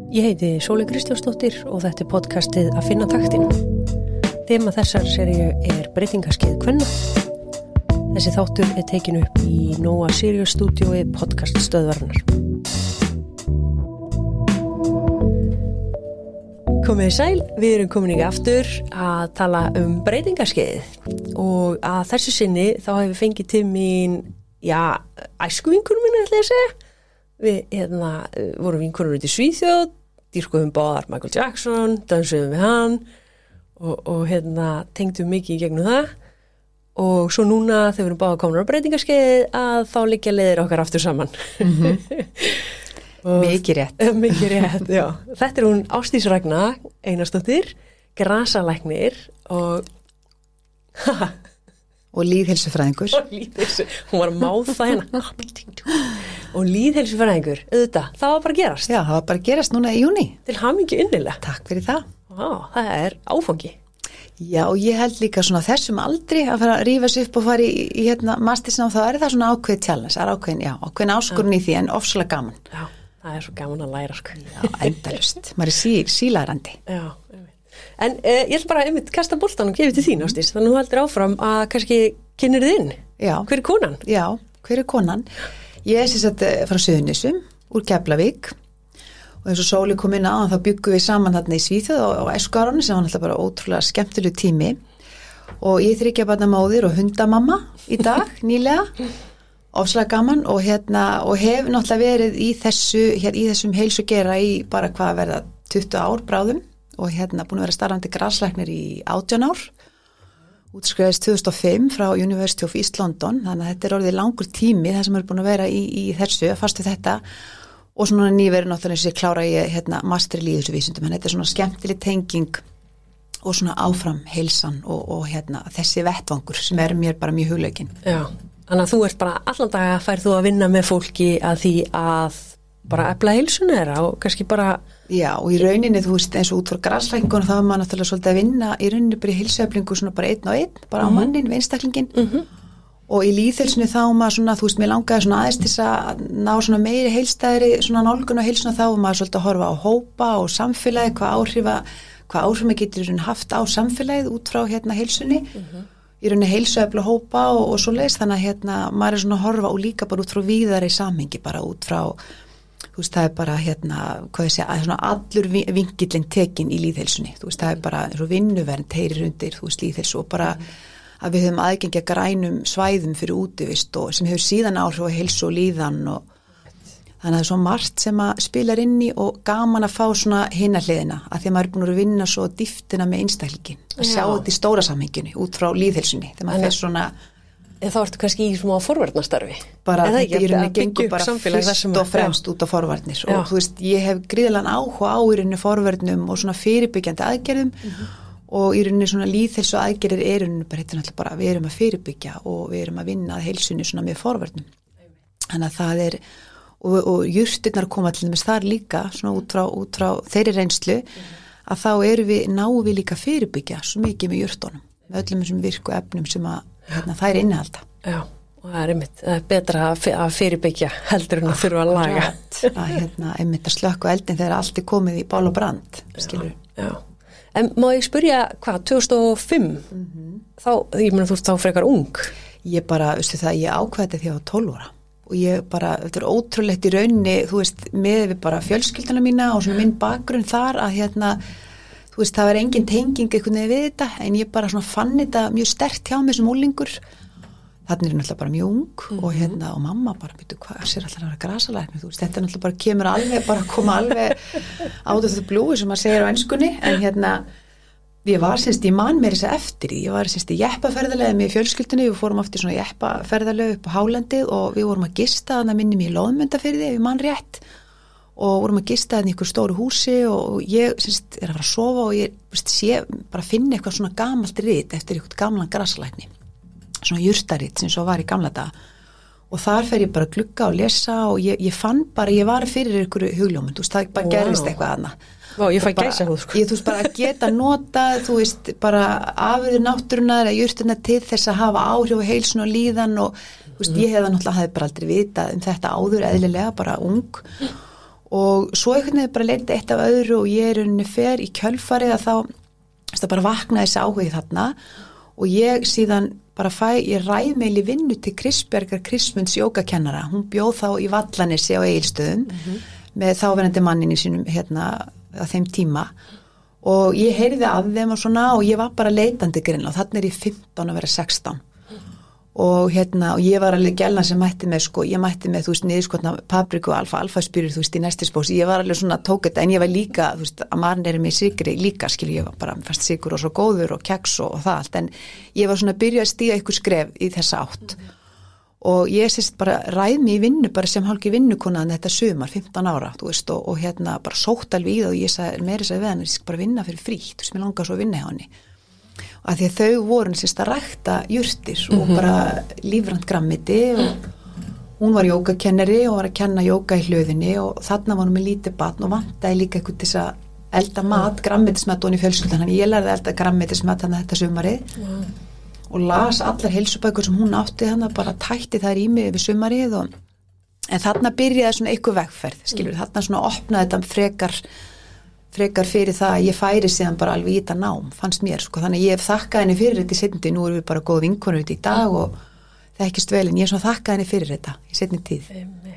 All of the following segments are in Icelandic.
Ég heiti Sóley Kristjánsdóttir og þetta podcastið að finna taktinn. Þema þessar seríu breytingaskeið kvenna. Þessi þáttur tekin upp í Nóa Sirius stúdíói podcaststöðvarinnar. Komið sæl, við erum komin í aftur að tala breytingaskeið og að þessu sinni þá hefur við fengið til mín, æskuvinkunum minni ætla ég að segja. Við vorum vinkonur út í Svíþjóð, dýrkuðum báðar Michael Jackson, dansuðum við hann og tengdum mikið í gegnum það. Og svo núna þegar við erum báðar komin á breytingaskeið að þá liggja leiðir okkar aftur saman. Mikið rétt. Mikið rétt, já. Þetta hún Ásdís Ragna Einarsdóttir, grasalæknir og lýðheilsufræðingur. Hún var að máða hérna. Og lýðheilsufræðingur, auðvitað, það var bara að gerast. Já, það var bara að gerast núna í júní. Til hamingju innilega. Takk fyrir það. Vá, það áfangi. Já, og ég held líka svona þessum aldri að fara að rífa sig upp og fara í mastersnám, þá það svona ákveðið challenge, það ákveðin áskorun í því en ofsalega gaman. Já, það svo gaman að læra sko. Já, endalust. Maður sílærandi. Já, en ég ætla bara kasta boltan og gefa til þín, Ásdís, þannig að þú heldur áfram að kannski kynnir þið inn. Já. Hver konan? Já, hver konan? Ég sem sagt frá Suðurnesjum, úr Keflavík. Og eins og Sóli kom inn á, þá byggum við saman þarna í Svíþjóð og æskuárunni sem var náttúrulega bara ótrúlega skemmtileg tími. Og ég 3 barna móðir og hundamamma í dag, nýlega. Ofsalega gaman og hef náttúrulega verið í þessum heilsugera í bara hvað verða 20 ár bráðum og búin að vera starfandi graslæknir í 18 ár. Útskrifaðist 2005 frá University of East London, þannig að þetta orðið langur tími það sem búin að vera í þessu, fastu þetta. Og svona nýverið náttúrulega eins og ég klára ég master í lýðheilsuvísindum, en þetta svona skemmtileg tenging og svona áfram heilsan og þessi vettvangur sem mér bara mjög hugleikinn. Já, þannig að þú ert bara allan daga færð þú að vinna með fólki að því að bara efla heilsun þeirra og kannski bara... Já, og í rauninni þú veist eins og út frá graslækningunum þá maður náttúrulega svolítið að vinna í rauninni bara í heilsueflingu svona bara einn og einn, bara á mannin, við einstaklingin. Og í lýðheilsunni þá maður svona, þú veist, mér langaði svona aðeins til að ná svona meiri heilstæðri svona nálgun á heilsuna þá og maður svolítið að horfa á hópa og samfélagi, hvað áhrif maður getur haft á samfélagið út frá heilsunni. Í rauninni heilsuefla hópa og svoleiðis, þannig að maður svona að horfa og líka bara út frá víðari samhengi, bara út frá, þú veist, það bara hvað ég segja, svona allur vinkillinn tekin í lýðheilsunni, þú veist, það bara eins og vinnuvernd heyrir undir, þú veist, lýðheilsu og bara að við höfum aðgengi að grænum svæðum fyrir útivist og sem hefur síðan áhrif á heilsu og líðan og þannig að það svo margt sem að spilar inn í og gaman að fá svona hina hliðina að því að maður er búin að vinna svo dýptina með einstaklingin að sjá þetta í stóra samhenginu út frá lýðheilsunni þegar maður fer svona þá ertu kannski í smá forvarnastarfi bara þetta í rauninni gengur bara fyrst og fremst út á forvarnir og þú veist ég hef gríðalega áhuga á í rauninni forvarnum og svona fyrirbyggjandi aðgerðum og í rauninni svona lýðheilsu aðgerðir er rauninni bara þetta náttúrulega bara við erum að fyrirbyggja og við erum að vinna að heilsunni svona með forvörnum. Þannig að það og jurtirnar koma til dæmis þar líka svona út frá þeirri reynslu að þá náum við líka fyrirbyggja svo mikið með jurtunum með öllum þessum virku efnum sem að þær innihalda. Já, og það er betra að fyrirbyggja heldur en að þurfa að laga. Að slökkva eldin þegar allt er komið í bál og brand, skilur. Já. En má ég spyrja, 2005? Þá, ég meina þú ert þá frekar ung. Ég bara, veistu það, ég ákveði því að ég var 12 ára. Og ég bara, þetta er ótrúlegt í rauninni, þú veist, með við bara fjölskylduna mína og svona minn bakgrunn þar að þú veist, það var engin tenging einhvern veginn við þetta, en ég bara svona fann þetta mjög sterkt hjá mig sem úlingur. Þannig er náttúrulega bara mjög ung og mamma bara byrju hvað sér alltaf að vera grasalæknir, þú veist, þetta náttúrulega bara kemur alveg, bara koma alveg out of the blue sem maður segir á enskunni, en ég var ég man mér þess að eftir því, ég var í jeppaferðalegi með fjölskyldunni, við fórum aftur svona jeppaferðalegi upp á Hálendið og við vorum að gista þannig minni mér í Loðmundafirði, ef ég man rétt, og vorum að gista þannig í einhver stóru húsi og ég er að fara að sofa og ég sé bara finna eitthvað svona gamalt rit eftir eitthvað gamlan grasalækni. Svona jurtaritt sem svo var í gamla daga og þar fer ég bara að glugga og lesa og ég fann bara, ég var fyrir ykkur hugljóminn, þú veist, það bara gerðist eitthvað annað. Vá, ég fæ gæsahúð, sko. Þú veist, bara að geta notað, þú veist, bara afurðir náttúrunnar eða jurtirnar til þess að hafa áhrif á heilsun og líðan og, þú veist, ég hefði bara aldrei vitað þetta áður eðlilega, bara ung og svo einhvern veginn bara leiti eitt af öðru og ég fer í kjölfarið að þá bara vaknaði þessi áhugi þarna og ég síðan bara ég ræð meil í vinnu til Kristbjargar Kristmunds jógakennara, hún bjóð þá í Vallanessi á Egilsstöðum með þáverandi mannin í sínum á þeim tíma og ég heyrði af þeim og svona og ég var bara leitandi greinlega og þarna ég 15 að vera 16 og og ég var alveg gælan sem mætti með ég mætti með, þú veist, niðurskotna papriku og alfa-spyrur, þú veist, í nestisbós ég var alveg svona tók þetta, en ég var líka þú veist, að maður með sigri líka, ég var bara fast sigur og svo góður og keks og það allt, en ég var svona að byrja að stíga ykkur skref í þessa átt og ég sést bara ræð mig í vinnu bara sem hálki vinnukonan þetta sumar, 15 ára, þú veist, og bara sótt alveg í það og ég sagði, meiri sagði við hann, ég skal bara vinna fyrir frítt, þú veist, mér langar svo að vinna hjá henni að því að þau voru að rækta jurtir og bara lífrænt grammiti og hún var jógakennari og var að kenna jóga í hlöðinni og þarna var hún með lítið barn og vantaði líka eitthvað til þess að elda mat, grammetismat og í fjölskyldan, þannig ég lærði að elda grammetismat þannig þetta sumarið og las allar heilsubækur sem hún átti þannig bara tætti þær í mig við sumarið en þarna byrjaði svona eitthvað vegferð, skilur, þarna svona opnaði þetta frekar fyrir það að ég færi síðan bara alveg í þetta nám, fannst mér, þannig að ég hef þakkað henni fyrir þetta í seinni, nú erum við bara góð vinkonur í dag og það ekkist vel, en ég hef svona þakkað henni fyrir þetta í seinni tíð.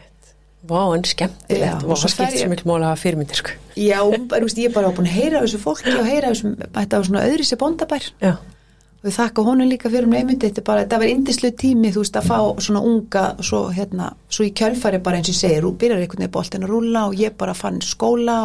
Vá, en skemmtilegt, og það skipt sem miklu máli að hafa fyrirmyndir, Já, ég bara var búin að heyra þessu fólki og heyra þessu, þetta var svona öðri sér bóndabær og ég þakka honum líka fyrir neymundi, þetta var yndislu tími, þú veist, að fá svona unga, svo í kjölfari bara eins og ég segir, byrjar einhvern veginn boltinn að rúlla og ég bara fann skóla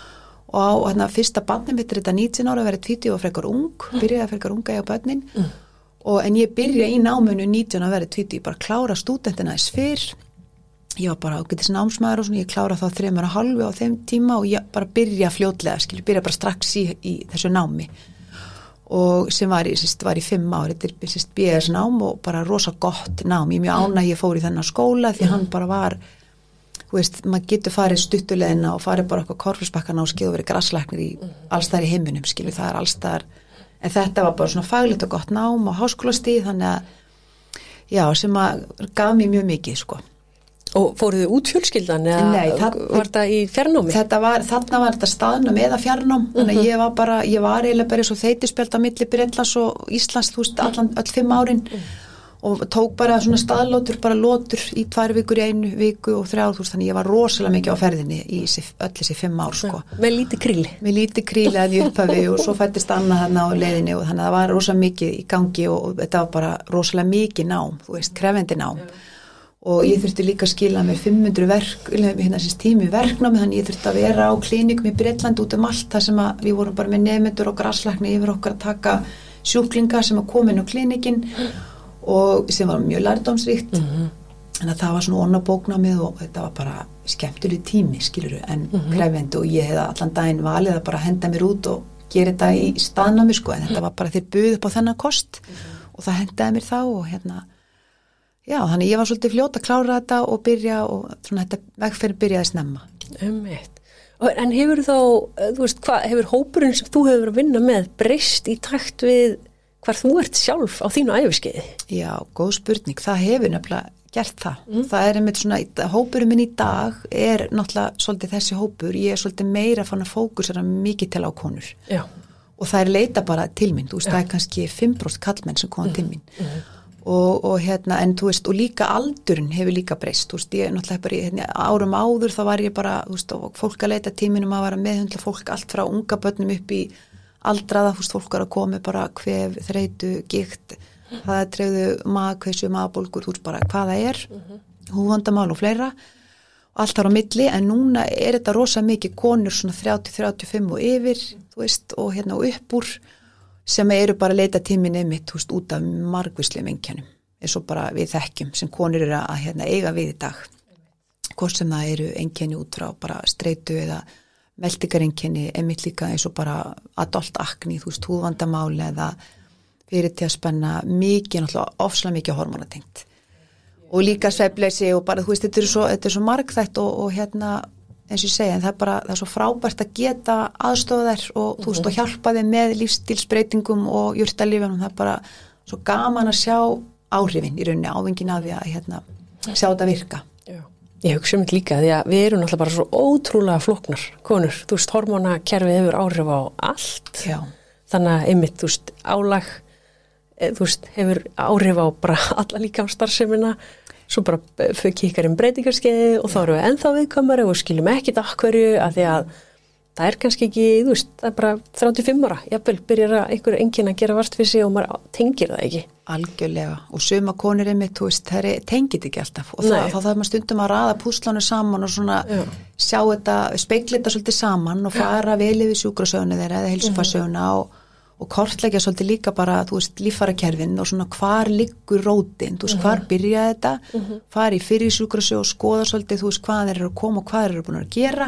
og á fyrsta barnið mitt þetta 19 ára að vera 20 og frekar ung byrjaði að frekar unga ég á börnin en ég byrjaði í náminu 19 að vera 20 ég bara klára stúdentina þess fyrr ég var bara ágætis námsmaður og svona ég klára þá 3,5 á þeim tíma og ég bara byrja fljótlega byrja bara strax í þessu námi og sem var í 5 ári þetta er BS nám og bara rosa gott nám ég mjög ánægð ég fór í þennan skóla því hann bara var þú veist, maður getur farið stuttulegina og farið bara okkur korfisbakkan á skið og verið grasslæknir í allstæðar í heiminum, skilur, það allstæðar en þetta var bara svona faglegt og gott nám á háskólastíð, þannig að já, sem að gaf mér mjög mikið, Og fóruð þið út fjölskyldan eða Nei, var þetta í fjarnámi? Þarna var þetta staðnám eða fjarnám, þannig að ég var eiginlega bara svo þeytispjöld á milli Bretlands og Íslands, þú veist, öll 5 árin og tók bara svona staðlótur, bara lótur í 2 vikur í 1 viku og 3 þú veist, þannig ég var rosalega mikið á ferðinni í öll þessi 5 ár, Með lítið kríli? Með lítið kríli að ég upphafi og svo fættist annað þarna á leiðinni og þannig að það var rosalega mikið í gangi og þetta var bara rosalega mikið nám, þú veist, krefendi nám og ég þurfti líka að skila mér 500 tími verknámi, þannig ég þurfti að vera á klínikum í Bretland út allt þar sem að við vorum bara með nemendur og grasslækni yfir okkar að taka sjúklinga sem að koma inn á klínikin og sem var mjög lærdómsríkt en það var svona onnabóknámið og þetta var bara skemmtileg tími skiluru en krefendi og ég hefði allan daginn valið að bara henda mér út og gera þetta í staðnámi en þetta var bara þeir buð upp á þennan kost og það hendaði mér þá og já, þannig ég var svolítið fljót að klára þetta og byrja og svona þetta vegferð byrjaði snemma. En hefur þá, þú veist, hefur hópurinn sem þú hefur að vinna með breyst í takt við hvar þú ert sjálf á þínu æfiskeiði? Já, góð spurning. Það hefur nefnilega gert það. Það er einmitt svona, hópurinn minn í dag er náttúrulega svolítið þessi hópur. Ég er svolítið meira fann að fókusera mikið til á konur. Já. Og það er leita bara til mín. Þú veist, það er kannski 5% kallmenn sem koma til mín. Og en þú veist, og líka aldurinn hefur líka breyst, þú veist, ég náttúrulega bara árum áður þá var ég bara, þú veist, og fólk að leita tíminum að vera meðhundla fólk allt frá unga börnum upp í aldraða, þú veist, fólk er að koma bara kvef, þreytu, gikt, það er trefðu magkveisu, magbólgur, þú veist bara hvað það er, húfandamál og fleira, allt þar á milli, en núna er þetta rosa mikið konur svona 30-35 og yfir, þú veist, og og upp úr, sem eru bara að leita tímin einmitt, þú veist, út af margvíslegum einkennum, eins og bara við þekkjum sem konur eru að eiga við í dag. Hvort sem það eru einkenni út frá bara streitu eða meltingareinkenni, einmitt líka eins og bara adult acne, þú veist, húðvandamáli eða fyrirtíðaspenna, mikið, náttúrulega ofslega mikið hormonatengt. Og líka svefnleysi og bara, þú veist, þetta er svo margþætt og eins og ég segja, en það er svo frábært að geta aðstofa þær og þú veist, og hjálpa þeim með lífstílsbreytingum og jurtalífunum, það er bara svo gaman að sjá áhrifin í rauninni, ávinningin af því að sjá þetta virka. Já. Ég hugsa mér líka því að við erum náttúrulega bara svo ótrúlega flóknar konur, þú veist, hormónakerfið hefur áhrif á allt, Já. þannig að einmitt, þú veist, álag, þú veist, hefur áhrif á bara alla líkamsstarfsemina, svo bara kikkar breytingarskeiði og þá erum við ennþá viðkvæmari og skiljum ekkit af hverju að því að það er kannski ekki, þú veist, það er bara 35 ára, jafnvel byrjar að einhver enginn að gera vart við sig og maður tengir það ekki. Algjörlega, og suma konur einmitt, þú veist, það tengið ekki alltaf og þá þarf maður stundum að raða púslanu saman og svona sjá þetta, speikla þetta svolítið saman og fara vel yfir sjúkrasöguna þeirra eða heilsufarsöguna og kortleggja svolítið líka bara, þú veist, líffærakerfin og svona hvar liggur rótin, þú veist, hvar byrjaði þetta, fara í fyrir sjúkrasög og skoða svolítið, þú veist, hvað þeir eru að koma og hvað þeir eru búin að gera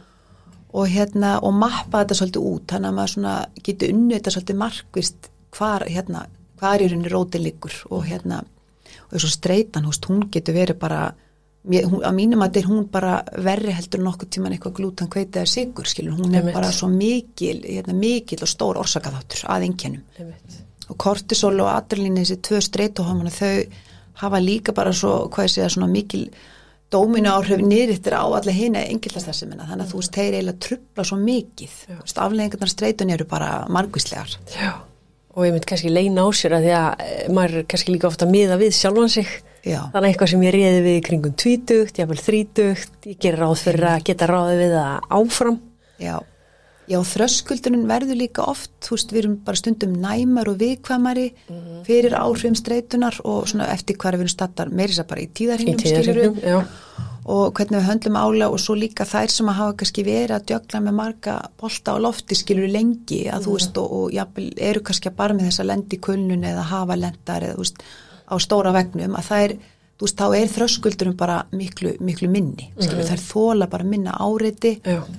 og mappa þetta svolítið út, þannig að maður svona geti unnið þetta svolítið markvist hvar í rauninni rótin liggur og svo streitan, hún getur verið bara, að mínum að hún bara verri heldur nokkuð tíman eitthvað glúten, hveiti eða sykur, skilur, hún er bara svo mikil og stór orsakaþáttur að einkennum. Og kortisol og adrenalín, þessi 2 streituhormónar, þau hafa líka bara svo, hvað ég segja, svona mikil dóminu áhrif niðrittir á alla hina engiltastarfsemina, þannig að þú veist, þeir eiginlega trufla svo mikið, afleiðingarnar streitun eru bara margvíslegar. Já, og ég mynd kannski leina á sér að því að maður er kannski líka ofta að miða við sjálfan sig, þannig eitthvað sem ég réði við kringum 20, jafnvel 30, ég gerir ráð fyrir að geta ráði við það áfram. Já, þröskuldurinn verður líka oft, þú veist, við erum bara stundum næmar og viðkvæmari fyrir áhrifum streitunar og svona eftir hvar við erum stattar meiri þess að bara í tíðarhinum, skilurðu, og hvernig við höndlum álag og svo líka þær sem að hafa kannski verið að djögla með marga bolta á lofti, skilurðu, lengi, að þú veist, og jafnvel eru kannski bara með þess að lendi í kulnun eða hafa lendar eða, þú veist, á stóra vegnum, að það þú veist, þá þröskuldurinn bara miklu minni, skilurðu, þær þola bara minna áreiti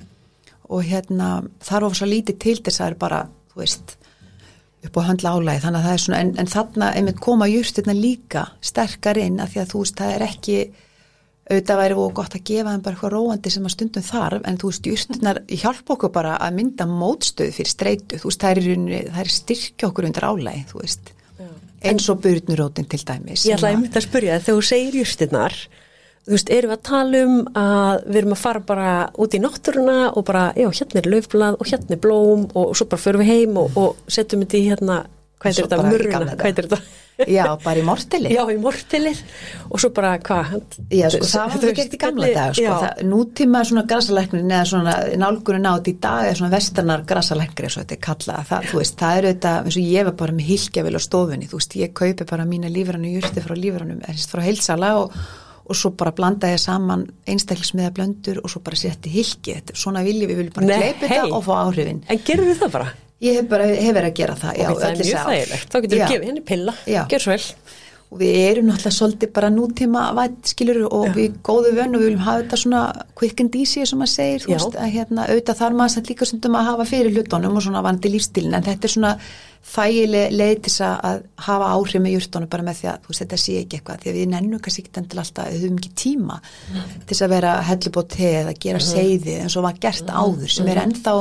og þar var svo lítið til þess að það bara, þú veist, upp á handla álagi, þannig að það svona, en þarna einmitt koma jurtirna líka sterkar inn að því að þú veist, það er ekki, auðvitað væri og gott að gefa þeim bara eitthvað róandi sem að stundum þarf, en þú veist, jurtirnar hjálpa okkur bara að mynda mótstöðu fyrir streitu, þú veist, það er styrkja okkur undir álagi, þú veist, eins og burnurótin til dæmis. Ég ætla einmitt að spyrja, þegar þú segir jurtirnar, þú veist, erum við að tala að við erum að fara bara út í náttúruna og bara, já, hérna er laufblað og hérna er blóm og svo bara förum við heim og setjum þetta í hvað er þetta, murruna, hvað er þetta? Já, bara í mortilið. Já, í mortilið og svo bara, hvað? Já, sko, það var það gert í gamla dag, sko, nútíma svona grasalæknin eða svona nálgunin á þetta í dag eða svona vesternar grasalæknir eins og þetta er kallað, það, þú veist, það þetta, eins og ég var bara með hylkjavél á stofunni, þú veist, ég kaupi bara mína lífrænu jurtir frá lífrænum, frá heildsala og svo bara blanda ég saman einstaklismiða blöndur og svo bara setti hylki, svona við viljum bara gleypa þetta og fá áhrifin. En gerum við það bara? Ég hef verið að gera það, já, það er mjög þægilegt, þá getur við gefið henni pilla, gjör svo vel. Og við erum náttúrulega svolítið bara nútíma vætt, skilur, og við góðu vönn og við viljum hafa þetta svona quick and easy sem maður segir, þú veist, að auðvitað þarf maður samt líka stundum að hafa fyrir hlutunum og svona vandi lífstílinn, en þetta er svona þægileg leið til að hafa áhrif með jurtunum bara með því að, þú veist, þetta sé ekki eitthvað, því að við nennum kannski ekki endilega alltaf, við höfum ekki tíma til þess að vera hellubót eða gera seiði eins og var gert áður sem ennþá,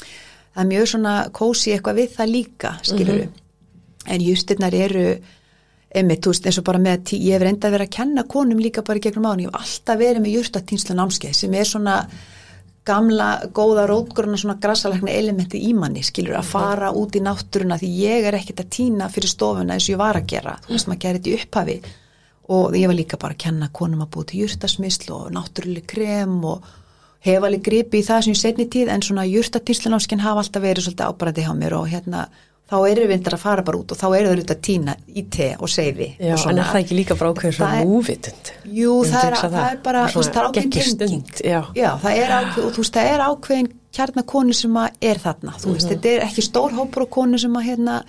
það er mjög svona kósi eitthvað við það líka, skilur en jurtirnar eru einmitt, þú veist, eins og bara með ég hef reyndað að vera að kenna konum líka bara í gegnum árin, ég hef alltaf verið með jurtatínslu námskeið sem er svona gamla, góða, rótgrunna svona grassalækna elementi í manni, skilur, að fara út í náttúruna því ég er ekkert að tína fyrir stofuna eins og ég var að gera, þú veist, maður gerir þetta í upphafi og ég var líka bara að kenna konum að búa til jurtasmysl og náttúruleg krem og hef alveg gripi í það sem ég seinni tíð en svona jurtatínslu námskeið hafa alltaf verið svolítið áberandi hjá mér og þá eru við að fara bara út og þá eru þau auðvitað að tína í te og seifi. Já, og en er það ekki líka bara ákveðin svona múvitund? Jú, það er bara, þú veist, það er ákveðin tenging. Já, það er ákveðin, og þú veist, það er ákveðin kjarnakonu sem er þarna, þú veist, þetta er ekki stór hópur og konu sem að en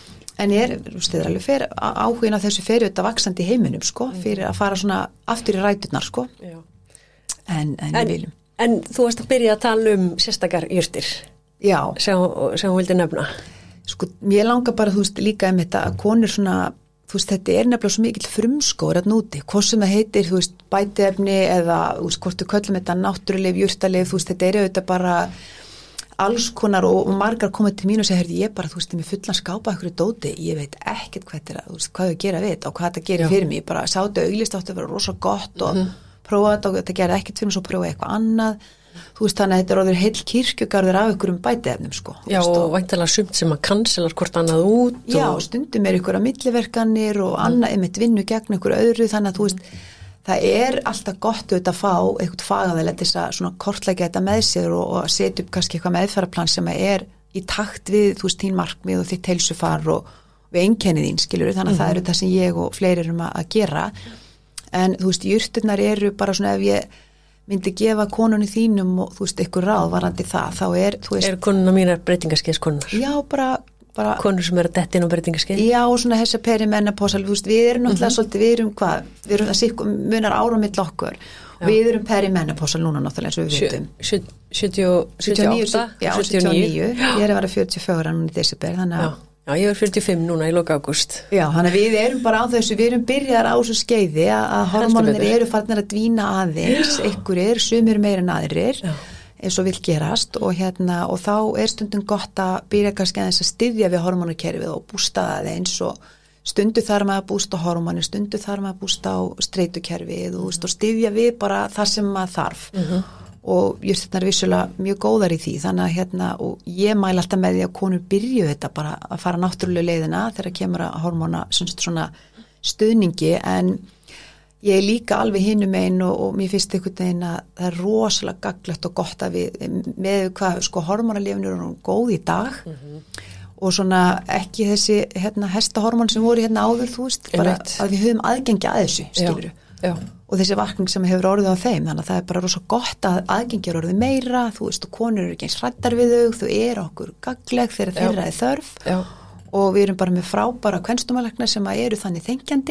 þú veist, þetta er alveg áhugin á þessu fyrir þetta vaksandi í heiminum, sko, fyrir að fara svona aftur í ræturnar, sko. Já. En við viljum. En þú varst að byrja að tala sérstakar jurtir. Já. Sem hún vildi nefna. Sko, ég langar bara, þú veist, líka þetta að konur svona, þú veist, þetta er nefnilega svo mikill frumskóður að núti, hvort sem það heitir, þú veist, bætiefni eða, þú veist, hvort við köllum þetta náttúruleif, jurtaleif, þú veist, þetta er auðvitað bara alls konar og margar komið til mín og segja, herri, ég bara, þú veist, með fullan skápa ykkur dóti, ég veit ekkert hvað þetta er, þú veist, hvað ég gera við þetta og hvað þetta gerir fyrir mig, bara sátu auglist átti að vera rosa gott og prófa þetta gerði ekkert fyrir og svo prófa eitthvað annað þú veist þannig að þetta orðið heil kirkjugarður af einhverjum bætiefnum sko. Já og væntanlega sumt sem að cancelar hvort annað út Já, stundum einhverja milliverkanir og annað einmitt vinnu gegn einhver öðru þannig að þú veist það alltaf gott auðvitað að fá eitthvað fagaðilega til þess að svona kortleggja þetta með sér og setja upp kannski eitthvað meðferðarplan sem í takt við þú veist þín markmið og þitt heilsufar og við einkennið þín skilur þannig að það eru það sem ég og fleiri erum að gera en þú veist jurtirnar eru bara svona ef ég myndi gefa konunni þínum og þú veist ykkur ráð varandi það þá þú veist konuna mínar breytingaskeiðskonur? Já bara konur sem eru dettin og breytingaskeið? Já og svona þessa perimenopósal þú veist við erum náttúrulega svolítið við erum það munar ára mitt okkur við erum perimenopósal núna náttúrulega eins og við vitum 78? Já 79 ég að vera 44 núna í desember þannig að Já, ég 45 núna í loka ágúst. Já, þannig að við erum bara á þessu, við erum byrjar á þessu skeiði að hormónir eru farnir að dvína aðeins, ykkur sumir meira en aðrir, eins og vill gerast og og þá stundum gott að byrja kannski aðeins að styðja við hormónukerfið og bústa það eins og stundu þarf maður að bústa hormónu, stundu þarf maður að bústa á streitukerfið og styðja við bara það sem maður þarf. Og jurtirnar vissulega mjög góðar í því þannig að og ég mæla alltaf með því að konur byrju þetta bara að fara náttúrulega leiðina þegar kemur að hormóna svona stuðningi en ég líka alveg hinum einn og mér finnst einhvern veginn að það rosalega gagnlegt og gott að við með hvað sko hormónalífin eru góð í dag og svona ekki þessi hestahormón sem voru áður þú veist bara að við höfum aðgengi að þessu skilurðu. Já. Og þessi vakning sem hefur orðið á þeim þannig að það bara rosa gott að aðgengi orðið meira þú veist og konur eru ekki eins hræddar við þau okkur gagnleg þegar þeirra þörf og við erum bara með frábæra kvenstumalæknar sem eru þannig þengjandi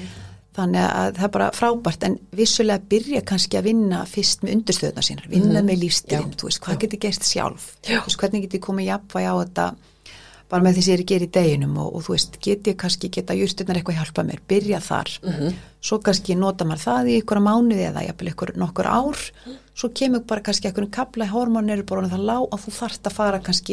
þannig að það er bara frábært en vissulega byrja kannski að vinna fyrst með undirstöðuna sínar, vinna með lífstíðin þú veist, hvað getur gerst sjálf þú veist, hvernig getur komið jafnvægi á þetta bara með því sem ég gera í deginum og þú veist, geta jurtirnar eitthvað hjálpa mér, byrja þar svo kannski nota maður það í einhverja mánuði eða jafnvel nokkur ár svo kemur bara kannski einhvern kapla í hormónin eru bara það lág að þú þarft að fara kannski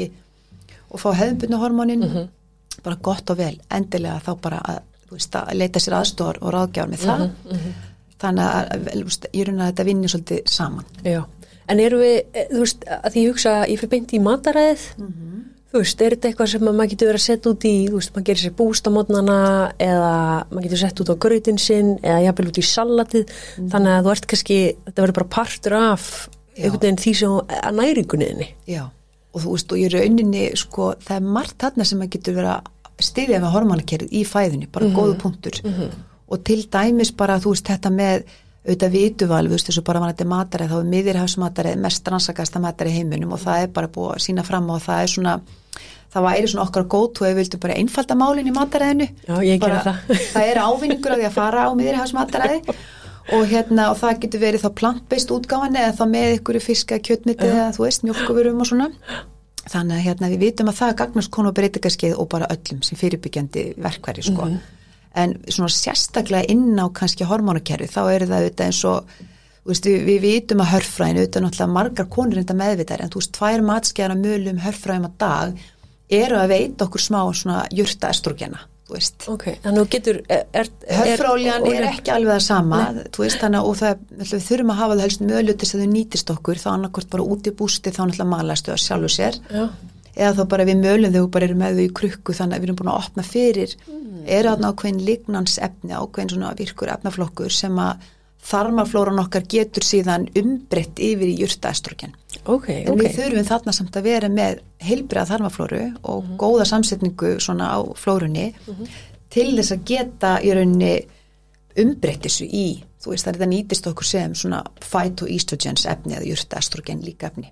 og fá hefðbundnu hormónin bara gott og vel, endilega þá bara að, þú veist, að leita sér aðstoðar og ráðgjafar með það þannig að ég runa að þetta vinni svolítið saman. Já, en eru við, þú veist, að því ég hugsa ég fyrir beint í mataræðið þú veist, þetta eitthvað sem maður getur verið að setja út í, þú veist, maður gerir sér búst á mótnana eða maður getur sett út á grautinn sinn eða jafnvel út í salatið þannig að þú ert kannski, þetta verður bara partur af einhvern veginn því sem að næringunniðinni. Já, og þú veist, og í rauninni, sko, það er margt þarna sem maður getur verið að styðja við hormónakerfið í fæðunni, bara góðu punktur og til dæmis bara, þú veist, þetta með auðvitað vituval, þú veist, þessu bara var þetta mataræð, þá er miðjarðarhafsmataræð mest rannsakasta mataræð í heiminum og það er bara búið að sýna fram og það er svona, það væri svona okkar gótt og við vildum bara einfalda málin í mataræðinu. Já, ég gera það. Það er ávinningur að því að fara á miðjarðarhafsmataræði og og það getur verið þá plant-based útgáfan eða þá með ykkur fiska, kjötmyndi eða þú veist, mjólkuvurum og svona. Þannig að við vitum að það gagnast konu og breytingaskeið og bara öllum sem fyrirbyggjandi verkværi, sko. En svona sérstaklega inn á kannski hormónakerfi, þá það auðvitað eins og, þú veist, við vitum að hörfræðin, auðvitað náttúrulega margar konur enda meðvitar, en þú veist, 2 matskeiðar mölum hörfræðum á dag eru að veita okkur smá svona jurta estrogena, þú veist. Ok, þannig að þú getur... Hörfræðoljan ekki alveg það sama, þú veist, þannig og við þurfum að hafa það helst mölu til þess að þau nýtist okkur, þá annarkvort bara út í bústi, þá náttúrulega malastu að sjálfu sér. Já. Eða þá bara við mölum þau bara eru með þau í krukku þannig að við erum búin að opna fyrir eru þarna ákveðin lignansefni ákveðin svona virkur efnaflokkur sem að þarmaflóran okkar getur síðan umbreytt yfir í jurtaestrogen en við þurfum þarna samt að vera með heilbriða þarmaflóru og góða samsetningu svona á flórunni til þess að geta í rauninni umbreytt þessu í þú veist það nýtist okkur sem svona phytoestrogens efni eða jurtaestrogen líka efni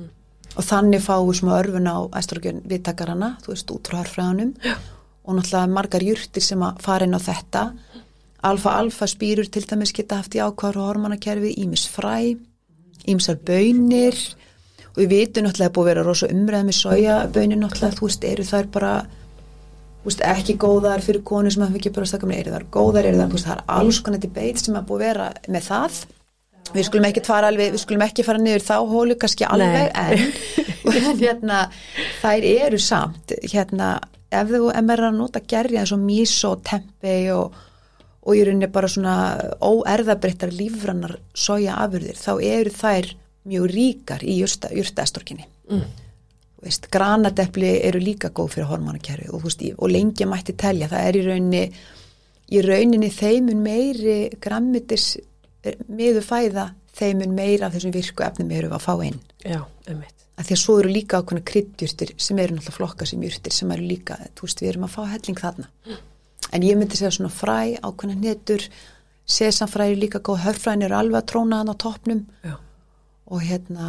og þannig fáum við smá örfun á estrogen viðtakarana, þú veist, út frá hörfræðunum og náttúrulega margar jurtir sem að fara inn á þetta. Alfa spírur til dæmis geta haft í ákvæður og hormónakerfi, ýmis fræ, ýmsar baunir og við vitum náttúrulega búið að vera rosa umræð með sojabönir náttúrulega, þú veist, eru þær bara, þú veist, ekki góðar fyrir konu sem að við ekki bara stakka með, eru þær góðar, þú veist, það er alls konar debate sem að búið að vera með það. Við skulum ekki fara niður þá hólu kannski alveg en þær eru samt ef maður er að nota gerja eins og miso, tempeh og í rauninni bara svona óerðabreyttar lífrannar sojaafurðir, þá eru þær mjög ríkar í jurtaestrogenni. Granadepli eru líka góð fyrir hormónakerfið og lengi mætti telja, það í rauninni þeimun meiri grænmetis miður fæða, þeimun meira af þessum virku efnum erum við að fá inn. Já, einmitt. Að því að svo eru líka ákveðna kryddjurtir sem eru náttúrulega flokka sem jurtir sem eru líka, við erum að fá helling þarna. En ég myndi segja svona fræ, ákveðna hnetur, sesamfræ eru líka góð, hörfræn eru alveg að tróna hann á toppnum. Já. Og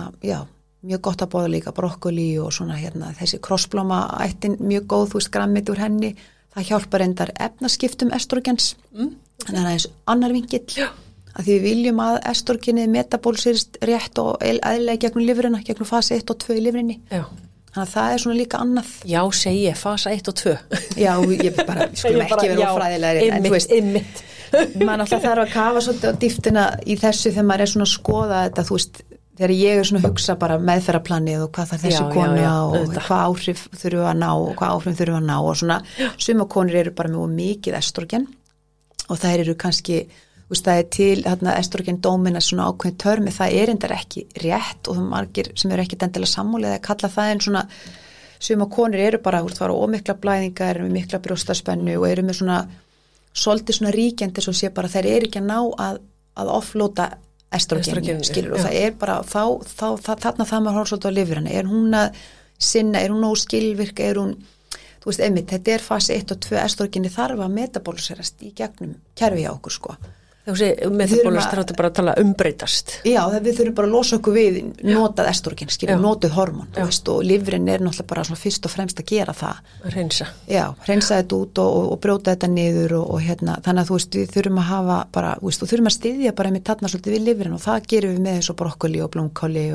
mjög gott að borða líka brokkoli og svona þessi krossblóma ættin mjög góð, grænmeti úr henni, það hjálpar endar efnaskiptum estrogens, þannig að það er annar vingill, að því við viljum að estrogenið metabólisirist rétt og eðlilega gegnum lifrina, gegnum fasi 1 og 2 í lifrinni. Já. Þannig að það er svona líka annað. Já, segi ég, fasa 1 og 2. Já, ég bara, skulum ekki vera ófræðilegri, en þú veist, maður alltaf þarf að kafa svolítið á dýptina í þessu þegar maður er svona að skoða þetta, þú veist, þegar ég er svona að hugsa bara meðferðarplanið og hvað þarf þessi konu og hvað áhrif þurfum að ná og hvað áhrif þurfum að ná og svona, suma konur eru bara mjög mikið estrogen og þær eru kannski, það er til estrogen dómina svona ákveðin törmi, það er endar ekki rétt og það margir sem eru ekki endilega sammála eða kalla það en svona, suma konur eru bara, fara ómikla blæðingar, eru með mikla brjóstaspennu og eru með svona, svolítið svona ríkjandi svo sé bara, þær eru ekki að ná að offlóta estrogen skilur og það er bara þarna það maður horf svolítið á lifrina, er hún að sinna, er hún nóg skilvirk, er hún, þú veist, einmitt, þetta er fasi 1 og 2 estrogeni þarf að metabóliserast í gegnum kerfi hjá okkur sko. Þú sé, metabólisast þarf bara að tala umbreytast. Já, við þurfum bara að losa okkur við notað estrogen, skilur, notuð hormón, þú veist, og lifrin er náttúrulega bara svona fyrst og fremst að gera það. Hreinsa. Já, hreinsa þetta út og brjóta þetta niður og þannig að þú veist, við þurfum að hafa bara, þú veist, og þurfum að styðja bara með þarna svolítið við lifrin og það gerum við með þessu brokkoli og blómkáli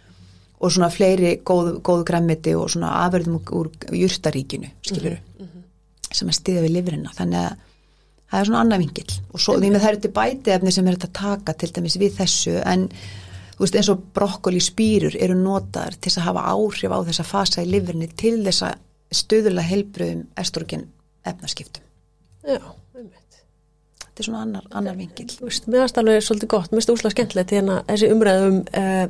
og svona fleiri góð grænmeti og svona afurðum úr jurtaríkinu, skilur, sem að styðja við lifrina, þannig að það er svona annað vingill og svo því með það eru til bætiefni sem er þetta að taka til dæmis við þessu en þú veist eins og brokkoli spírur eru notaðar til að hafa áhrif á þessa fasa í lifrinni til þess að stuðla heilbrigðum estrogen efnaskiptum. Já, einmitt. Þetta er svona annar vingill. Þú veist, mér finnst alveg svolítið gott, mér finnst úslega skemmtilegt hérna þessi umræðum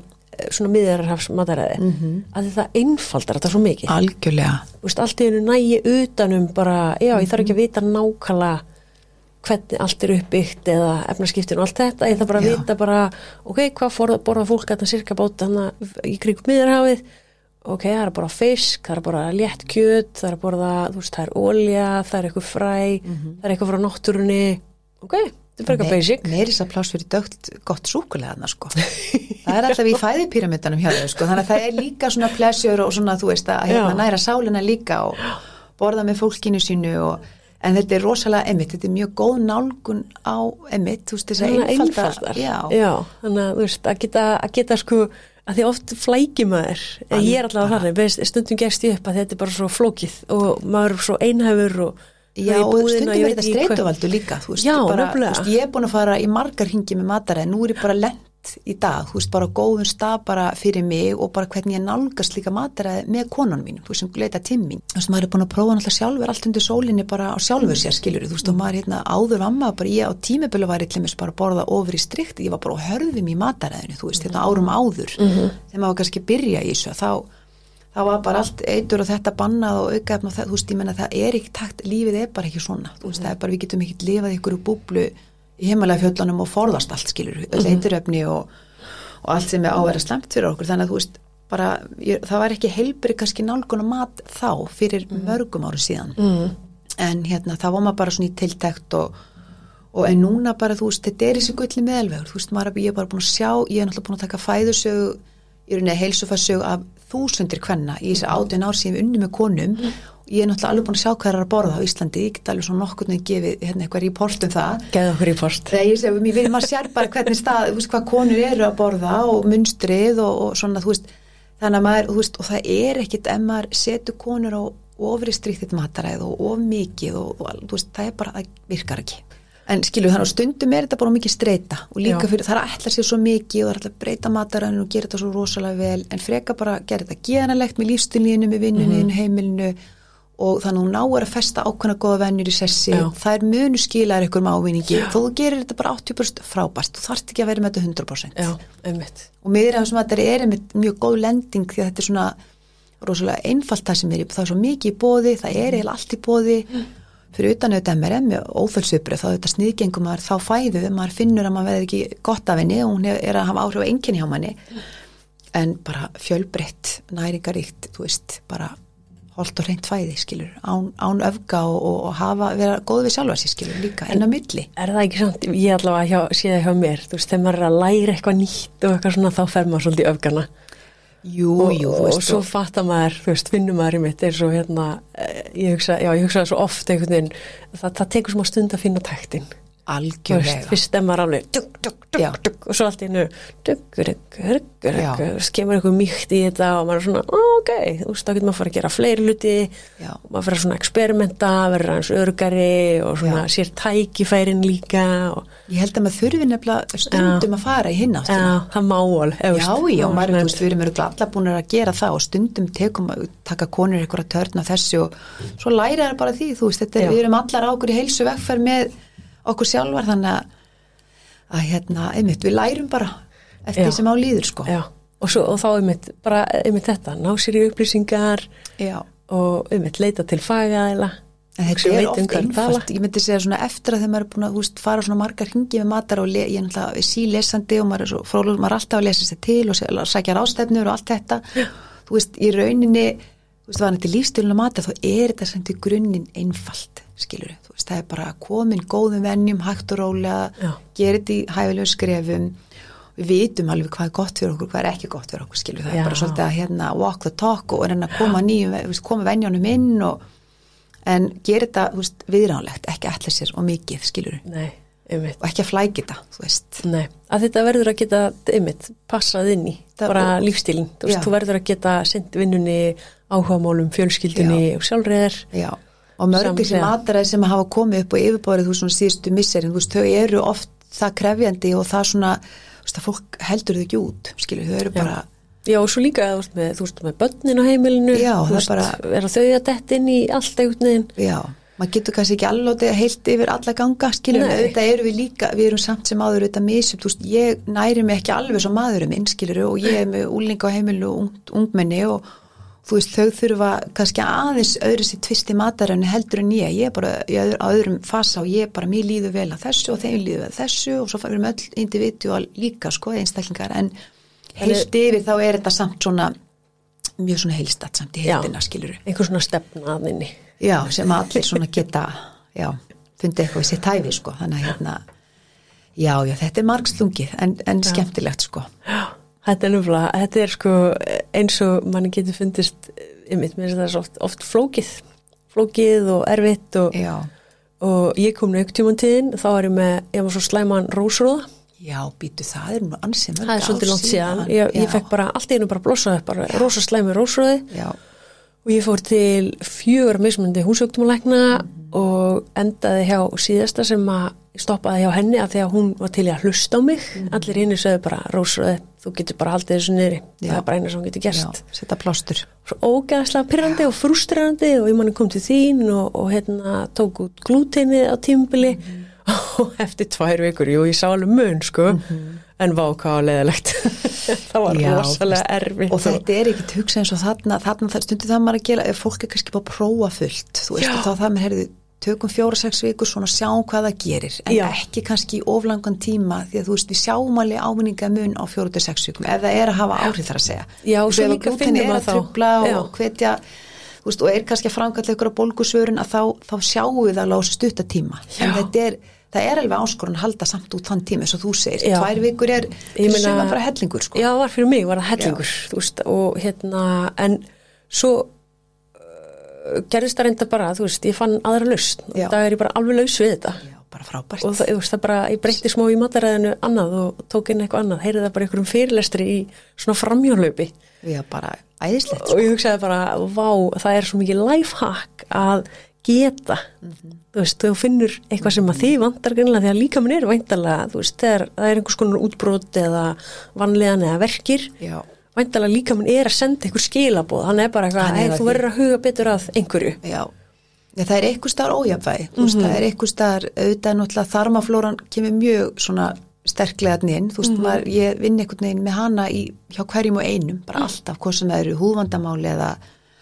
svona miðjararhafsmataræði að það einfaldar þetta svo mikið. Algjörlega. Þú veist, allt í einu nægi utanum bara, já, ég þarf ekki að vita nákvæmlega hvernig allt er uppbyggt eða efnaskiptin og allt þetta, ég þarf bara að vita bara, ok, hvað borða fólk þarna cirka bát í kringum Miðjarðarhafið, ok, það er bara fisk, það er bara létt kjöt, það er að borða, þú veist, það er olja, það er eitthvað fræ, það er eitthvað frá náttúrunni, ok, þetta er bara eitthvað basic. Meirins að pláss fyrir gott súkulega þarna, sko. Það er alltaf í fæðipíramídanum hjá þau, sko, þannig að það er líka svona pleasure og svona, þú veist, að næra sálina líka og borða með fólkinu sínu en þetta er rosalega einmitt, þetta er mjög góð nálgun á einmitt, þú veist, þess að einfaldar. Já, þannig að þú veist, að geta sko, að því oft flækir maður, ég er allavega þannig, stundum gerst ég upp að þetta er bara svo flókið og maður er svo einhæfur og já, og stundum er þetta streituvaldur líka, þú veist, já, bara, þú veist, ég er búin að fara í margar hringi með mataræði, nú er ég bara lent í dag, þú veist, bara góðum stað bara fyrir mig og bara hvernig ég nálgast líka mataræði með konunum mínum, þú veist, sem leita til mín. Þú veist, maður er búin að prófa náttúrulega sjálfur allt undir sólinni bara á sjálfur sér, skilur, þú veist, og maður áður amma, bara ég á tímabölu var ég til bara að borða ofur í strikt, ég var bara á hörðum í mataræðinu, þú veist, árum áður, þegar maður kannski byrja í þessu, þá var bara allt eitur og þetta bannað og aukaefni og það, þú veist, ég menna það er ekki takt, lífið er bara ekki svona, þú veist, það er bara, við getum ekki lifað í einhverju búblu í himalafjöllunum og forðast allt, skilur, eiturefni og allt sem er ávera slæmt fyrir okkur, þannig að þú veist, bara, það var ekki heilbrigð kannski nálgun og mat þá fyrir mörgum árum síðan, en þá var maður bara svona í tiltekt og en núna bara, þú veist, þetta er þessi gulli meðalvegur, þú veist, ég er bara búin að sjá, ég er náttúrulega búin að taka fæðusögu, ég er neða heilsufarsögu af 1000 kvenna í þessi 18 ár síðan við unni með konum, ég er náttúrulega alveg búin að sjá hvað er að borða á Íslandi, ég get alveg svona nokkurnu gefið eitthvað report það. Geðu okkur report. Þegar ég segi, mér vil maður sér bara hvernig þú veist, hvað konur eru að borða og munstrið og svona, þú veist, þannig að maður, þú veist, og það er ekkit ef maður setur konur á ofristriktitt mataræð og of mikið og þú veist, það er bara, það virkar ekki. En skilju, þannig að stundum er þetta bara mikið streita og líka fyrir, það er ætlar sér svo mikið og það er alltaf að breyta mataræðinu og gera þetta svo rosalega vel, en freka bara gera þetta geðanlegt með lífstilínu, með vinnuninu, heimilinu og þannig að hún náir að festa ákveðna góða venjur í sessi, þær munu skilar ykkur ávinningi, þó þú gerir þetta bara 80% frábært, þú þarft ekki að vera með þetta 100%. Já, einmitt. Og mér er sem að þetta er einmitt mjög góð lending því að þetta er svona rosalega einfalt það sem það er svo mikið í boði, það er eiginlega allt í boði, fyrir utan auðvitað MRM með ófellsuppröð, þá þetta sniðgengum maður þá fæðu, maður finnur að maður verður ekki gott af henni og hún er að hafa áhrif á einkenni hjá manni, en bara fjölbreytt, næringaríkt, þú veist, bara holt og hreint fæði, skilur, án öfga og vera góð við sjálfa sig, skilur, líka, en á milli. Er það ekki samt, ég allavega sé það hjá mér, þú veist, þegar maður er að læra eitthvað nýtt og eitthvað svona, þá fer maður svolítið í öfgana. Jú, og svo fattar maður, þú veist, finnur maður í mitt eins og hérna, ég hugsa svo oft einhvern veginn, það tekur smá stund að finna taktin. Algjörlega. Fyrst er maður alveg og svo allt í einu skemur eitthvað mýkt í þetta og maður er svona, ok, þú veist, þá getur maður að fara að gera fleiri hluti og maður fyrir svona eksperimenta, verður aðeins örgari og svona sér tækifærin líka Ég held að maður þurfi nefnilega stundum að fara í hinn áttina. Já, það má alveg. Já, maður er, við erum alla búin að gera það og stundum taka konur eitthvað að törna þessu og svo læra það bara því, þú veist, við erum allar á okkur í heilsu vegferð með okkur sjálfar, þannig að einmitt, við lærum bara eftir því sem á líður, sko. Já, og þá einmitt þetta, ná sér í upplýsingar og einmitt leita til fagaðila. En þetta er oft einfalt, ég myndi segja svona eftir að þegar maður er búin að fara svona margar hringi með matar og ég er náttúrulega sílesandi og maður er svo fróðlegur, maður er alltaf að lesa sér til og sækja ráðstefnur og allt þetta, þú veist, í rauninni, þú veist, það er til lífstílun og matar, þá er þetta sem til grunninn einfalt, skilur, þú veist, það er bara komin góðum venjum, hægt og rólega, gera þetta í hæfilegum skrefum, við vitum alveg hvað er gott fyrir okkur, hvað er ekki gott fyrir okkur, skilur, það er bara svolítið að walk the talk og reyna að koma venjunum inn en gera þetta, þú veist, viðránlegt, ekki ætla sér og mikið, skilur. Nei, einmitt. Og ekki að flækja þetta, þú veist. Nei, að þetta verður að geta, einmitt, passað inn í, bara lífstílinn. Þú veist, þú verður að geta sendt vinnunni, áhugamálum, fjölskyldunni og sjálfræðir. Já, og mörgir sem mataræði sem hafa komið upp og yfirbárið, þú veist, svona síðustu misserin, þú veist, þau eru oft það krefjandi og það svona, þú veist, að fólk heldur þau ekki út, skilur, þau eru bara Já, og svo líka, þú veist, með börnin á heimilinu, þú veist, er þau að detta inn í allt einhvern Já, maður getur kannski ekki alveg heilt yfir alla ganga, skiljum, auðvitað eru við líka, við erum samt sem áður auðvitað misjöfn, þú veist, ég næri mig ekki alveg svo maðurum minn, skiljur, og ég er með úlinga á heimilinu og ungmenni og þú veist, þau þurfa kannski aðeins öðru sér tvist í mataröfni heldur en ég er bara á öðrum fasa og ég bara, mér líður vel að þessu og þeim líður vel að þessu og svo erum öll individual líka, sko, einstaklingar, en heilt yfir þá er þetta samt svona mjög svona heilstætt samt í heildina, skilur einhver svona stefnaðinni sem allir svona geta fundið eitthvað í sitt hæfi, sko, þannig að já, þetta er margslungið en skemmtilegt, sko. Þetta er nefnilega, þetta er sko eins og manni getur fundist mér finnst það oft flókið og erfitt og ég kom nú einhvern tímann tíðin, þá var ég var svo slæman rósróða. Já, býtu, það er nú ansið mörg það er svolítið langt síðan, ég fekk bara allt í einu bara blossaði upp, bara rosa slæmi rósröði og ég fór til 4 mismunandi húsjúkdómalækna og endaði hjá síðasta sem að stoppaði hjá henni að því að hún var til að hlusta á mig allir hinni sögðu bara rósröði, þú getur bara haldið þessu niðri, það er bara eina sem getur gerst setja plástur svo ógeðslega pirrandi og frústrerandi og ég manni kom til þín og hérna tók út glúteinið á tímabili og eftir 2 vikur, ég sá alveg mun, sko, en vá hvað leðilegt. Það var rosalega erfitt. Og þetta er ekkit hugsa eins og þarna stundum það maður að gera, ef fólk er kannski bara að prófa fullt, þú veist, þá það með tökum 4-6 vikur svona sjáum hvað það gerir, en ekki kannski í oflangan tíma, því að þú veist, við sjáum alveg ávinninga mun á 4-6 vikum, ef það er að hafa áhrif þar að segja. Já, og svo líka finnum maður þá. Trufla og hvetja, þú veist, og er kannski að framkalla ykkur á bólgusvörun að þá sjáum við það á stuttatíma. En það er alveg áskorun að halda samt út þann tíma, eins og þú segir. 2 vikur er suma bara hellingur, sko. Já, fyrir mig var það hellingur, þú veist, og en svo gerðist það reynda bara, þú veist, ég fann aðra lausn og það er ég bara alveg laus við þetta. Já, bara frábært. Og það bara, ég breytti smá í mataræðinu annað og tók inn eitthvað annað, heyrði það bara einhverjum fyrirlestri í svona framhjólaupi. Já, bara æðislegt. Og ég hugsaði bara, vá, það er svo mikið lifehack að geta, þú veist, þú finnur eitthvað sem að þið vantar greinlega því að líka minn er væntanlega, þú veist, þegar það er einhvers konar útbrot eða vanlegan eða verkir væntanlega líkaminn að senda einhver skilaboð, hann bara eitthvað, þú verður að huga betur að einhverju. Já, það einhver staðar ójafnvægi, það einhver staðar, auðvitað náttúrulega þarmaflóran kemur mjög svona sterklega inn, ég vinn einhvern veginn með hana hjá hverjum og einum, bara alltaf, hvað sem það eru húðvandamáli eða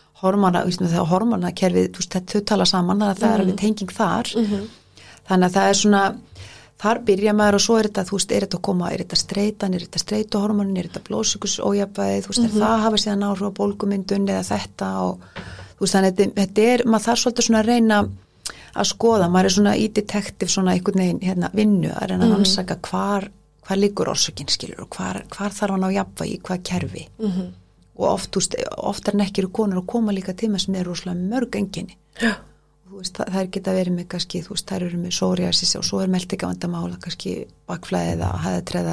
hormonakerfið, þau tala saman, þannig að það alveg tenging þar, þannig að það svona, þar byrja maður og svo þetta, þetta að koma, þetta streitan, þetta streituhormonin, þetta blóðsykurs ójafnvægi, það hafa síðan áhrif á bólgumyndun eða þetta og þannig þetta maður þarf svolítið svona að reyna að skoða, maður svona í detektiv svona einhvern veginn vinnu að reyna að ansaka hvar liggur orsökin skilur og hvar þarf hann á jafnvægi, hvað kerfi og oftar en ekki eru konur að koma líka til með sem eru rosalega mörg einkenni þær geta verið með kannski, þær eru með psoriasis og svo meltingarvandamála, kannski bakflæði eða hæðatreða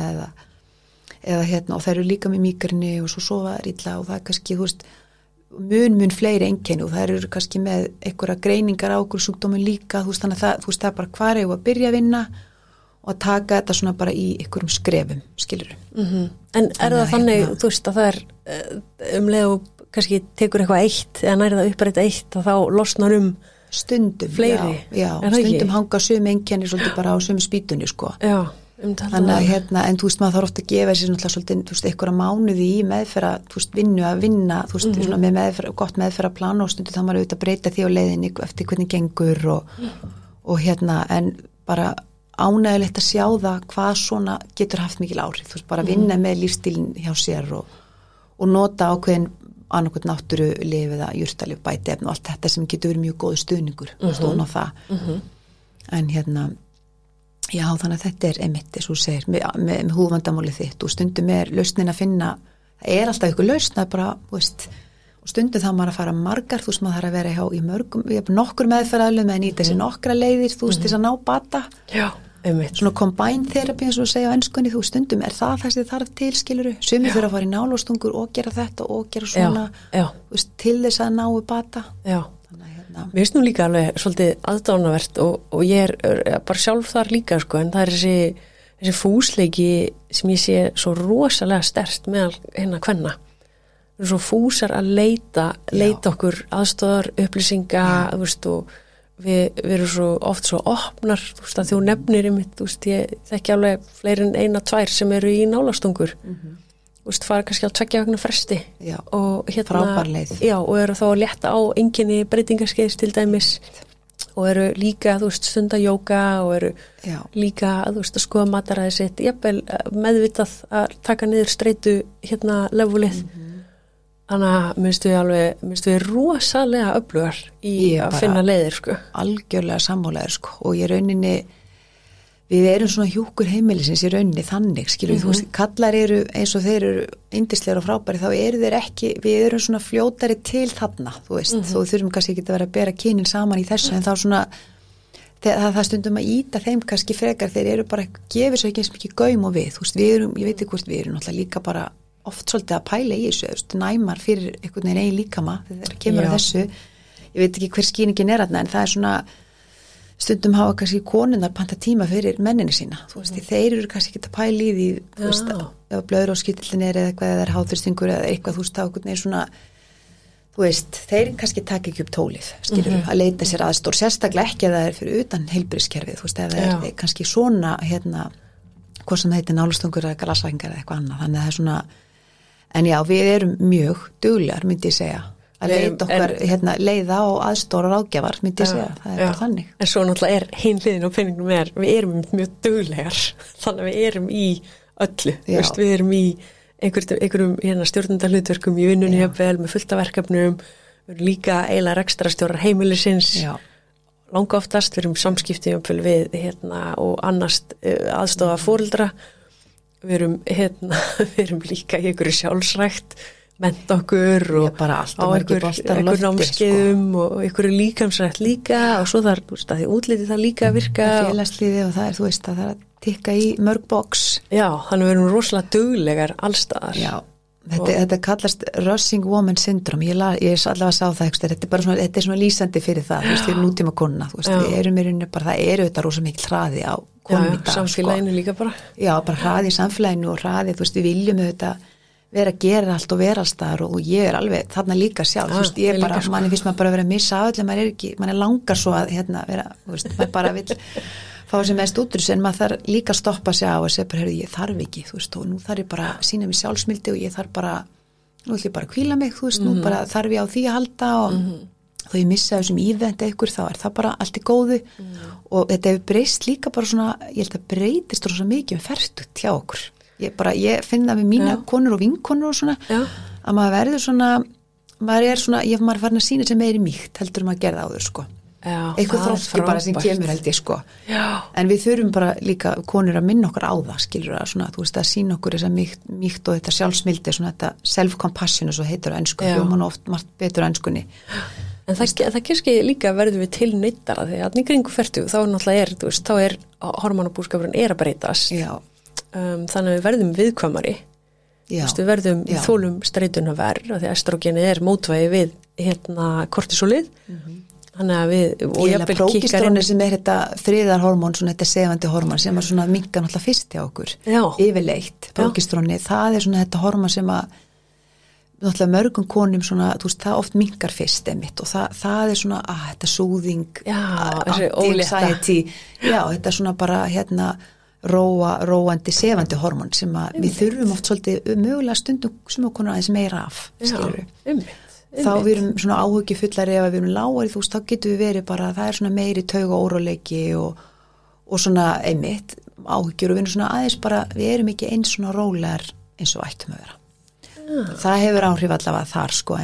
eða og þær eru líka með mígrini og svo sofa illa og það er kannski, mun fleiri einkenni og þær eru kannski með einhverja greiningar á okkur sjúkdómum líka, þannig að það er bara hvar eigum að byrja að vinna og að taka þetta svona bara í einhverjum skrefum, skilur. En það þannig, að það er leið og kannski tekur eitthvað eitt eða nærið að uppræta eitt og þá losnar stundum, fleiri. Já, stundum hanga sum einkenni svolítið bara á sum spýtunni, sko. Já, þannig að en maður þarf ofta að gefa sér náttúrulega svolítið, einhverja mánuði í meðferða, vinnu að vinna, svona með gott meðferðaplan og stundum þá maður auðvitað breyta því á leiðinni eftir hvernig gengur og en bara ánægilegt að sjá það hvað svona getur haft mikil áhrif, bara vinna með lífstílinn hjá sér og nota ákveðin annarkvæmt náttúrulyf eða jurtalíf bætiefni og allt þetta sem getur verið mjög góð stuðningur stóðn á það en já þannig að þetta er einmitt eins og þú segir með húðvandamálið þitt og stundum lausnin að finna það alltaf ykkur lausn, það bara og stundum þá maður að fara margar maður þarf að vera í mörgum nokkur meðferðarlum eða nýta sér nokkra leiðir til þess að ná bata svona combined therapy eins og segja á enskunni stundum það sem þarf til skiluru sumir þurfa að fara í nálostungur og gera þetta og gera svona til þess að náu bata Mér finnst nú líka alveg svolítið aðdánavert og ég er bara sjálf þar líka en það er þessi fúsleiki sem ég sé svo rosalega sterkt meðal kvenna svo fúsar að leita okkur aðstofar, upplýsinga og við erum svo oft svo opnar að þú nefnir ég þekki alveg fleiri en 1-2 sem eru í nálastungur fara kannski á 2 vegna fresti og frábær leið og eru þá að létta á einkenni breytingarskeiðs til dæmis og eru líka stunda jóga og eru líka að skoða mataræði sitt jafnvel meðvitað að taka niður streitu levelið þannig að minnstu við rosalega öflugar í að finna leiðir algjörlega sammálaðir og ég rauninni við erum svona hjúkur heimilisins í rauninni þannig, skilur kallar eru eins og þeir eru yndislegar og frábæri þá eru þeir ekki, við erum svona fljótari til þarna, þó þurfum kannski ekki að vera að bera kynin saman í þessu en þá svona, það stundum að íta þeim kannski frekar, þeir eru bara gefið svo ekki eins mikið gaum og við erum, ég veit ekki hvort við erum náttúrulega líka bara oft svolítið að pæla í þessu, næmar fyrir einhvern veginn eigin líkama, þegar kemur að þessu ég veit ekki hver skýringin er þarna en það er svona stundum hafa kannski konunnar panta tíma fyrir menninu sína þeir eru kannski ekki að pæla í því ef blöðróskýtillin er eða eitthvað eða er háþrýstingur eða eitthvað þá er svona þeir kannski taka ekki upp tólið að leita sér aðstór sérstaklega ekki að það er fyrir utan heilbrigðiskerfið eða það er kannski svona hvað sem heitir nálastungur eða glasvæðingar eða eitthvað annað þannig að það er svona en já, við erum mjög duglegar myndi ég segja að leita okkar leiða og aðstóra ráðgjafar myndi ég segja, það er bara þannig en svo náttúrulega hin hliðin á penningnum við erum mjög duglegar þannig að við erum í öllu við erum í einhverjum stjórnundarhlutverkum í vinnunni jafnvel með fullt af verkefnum við erum líka eiginlega rekstrarstjórar heimilisins langa oftast, við erum samskipti við og annars aðstofa foreldra við erum líka í einhverju sjálfsrækt mennta okkur og bara á einhver námskeiðum og einhverju líkamsrækt líka og svo þar, því útlitið það líka að virka félagslíði og það er, að það er að tikka í mörg box þannig við erum rosalega duglegar allstaðar þetta kallast Rushing Woman Syndrome ég allavega sá það, þetta er svona lýsandi fyrir það, fyrir nútíma konuna við erum í rauninni bara, það eru þetta rosa mikil hraði á konum í dag samfélaginu líka bara bara hraði í samfélaginu og hraði, við viljum þetta vera að gera allt og vera allstaðar og ég alveg þarna líka sjálf, þú veist, ég bara, manni finnst maður bara að vera að missa af allir, maður langar svo að vera, þú veist, maður bara vill fá sem mest út úr þessu en maður þarf líka að stoppa sig á og segja bara, heyrðu, ég þarf ekki, þú veist, og nú þarf ég bara að sýna mig sjálfsmildi og ég þarf bara, nú ætlum ég bara að hvíla mig, þú veist, nú bara þarf ég á því að halda og þó ég missa þessum ívent eitthvað þá það bara allt í góðu og þetta hefur breyst líka bara svona, ég held að breytist rosa mikið fertugt hjá okkur. Ég finn það við mína konur og vinkonur og svona, að maður verður svona, maður er farin að sýna sem meiri mýkt heldur maður gerða áður, sko. Já, eitthvað þrótti bara sem kemur held ég, sko. Já. En við þurfum bara líka konur að minna okkur á það, skilur það svona, þú veist, að sýna okkur þessa mýkt og þetta sjálfsmildi, svona þetta self-compassion og svo heitur á ensku, hljóman oft margt betur á enskunni. En það kannski líka verður við til neyttara því að í kringu 40 þá náttúrulega þú veist, þá hormónabúskapurinn að breytast. Já. Þannig að við verðum viðkvæmari. Já. Þú veist, við verðum í þólum streituna verð og því að estrógenið mótvægi við kortisólið. Þannig að við prógesterónið sem þetta friðarhormón, svona þetta sefandi hormón sem að svona minkar náttúrulega fyrst hjá okkur. Já. Yfirleitt, prógesterónið, það svona þetta hormón sem að náttúrulega mörgum konum svona, þú veist, það oft minkar fyrst einmitt og það svona, þetta soothing, anti-anxiety, þetta svona bara róandi sefandi hormón sem að við þurfum oft svolítið mögulega stundum sem okkur aðeins meira af, skilur við. Þá við erum svona áhyggjufullari ef við erum lágari, þú veist, þá getum við verið bara, það svona meiri tauga óróleiki og svona einmitt áhyggjur og við erum svona aðeins bara, við erum ekki eins svona rólegar eins og ættum að vera. Það hefur áhrif allavega þar, sko,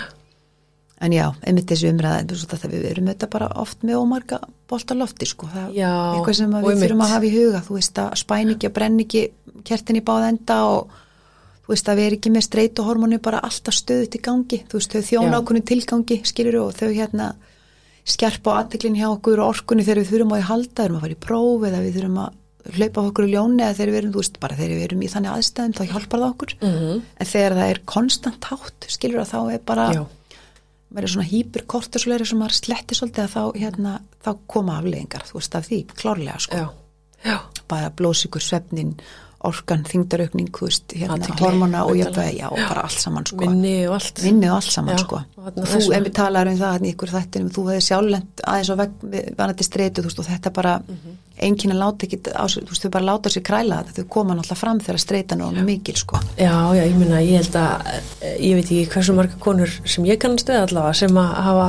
en já, einmitt þessi umræða, við erum þetta bara oft með ómarga bolta lofti, sko, það er eitthvað sem við þurfum að hafa í huga, þú veist, að spæna ekki, að brenna ekki kertin í báða enda og þú veist að við erum ekki með streituhormónu bara alltaf stöðut í gangi, þú veist, þau þjóna ákveðnu tilgangi, skilur og þau skerpa á athyglinni hjá okkur og orkunni þegar við þurfum á að halda, þurfum að fara í próf eða við þurfum að hlaupa á okkur í ljóni eða þegar við erum, þú veist, bara þegar við erum í þannig aðstæðum þá hjálpar það okkur, en þegar það er konstant hátt, skilur þá bara maður svona hýperkortisóleri sem maður sletti svolítið að þá koma afleiðingar, þú veist, af því, klárlega, sko. Bara blóðsykur, svefnin, orkan, þyngdaraukning, þú veist, hormóna og og bara allt saman, sko. Minni og allt saman, sko. Þú, ef við talarum það í ykkur þættinum, þú hefði sjálflent aðeins á vanandi streitu, þú veist, og þetta bara einkenni láta ekki á sig, þú veist, þau bara láta sér kræla það, þau koma náttúrulega fram þegar streitan er mikil, sko. Já, ég meina, ég held að, ég veit ekki hversu marga konur sem ég kannast við allavega, sem að hafa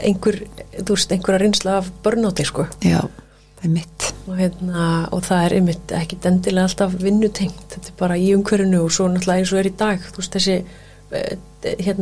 einhverja reynsla af börnóti, sko. Já. Einmitt. Og það er einmitt ekki endilega alltaf vinnutengt, þetta er bara í umhverfinu og svo náttúrulega eins og er í dag, þú veist, þessi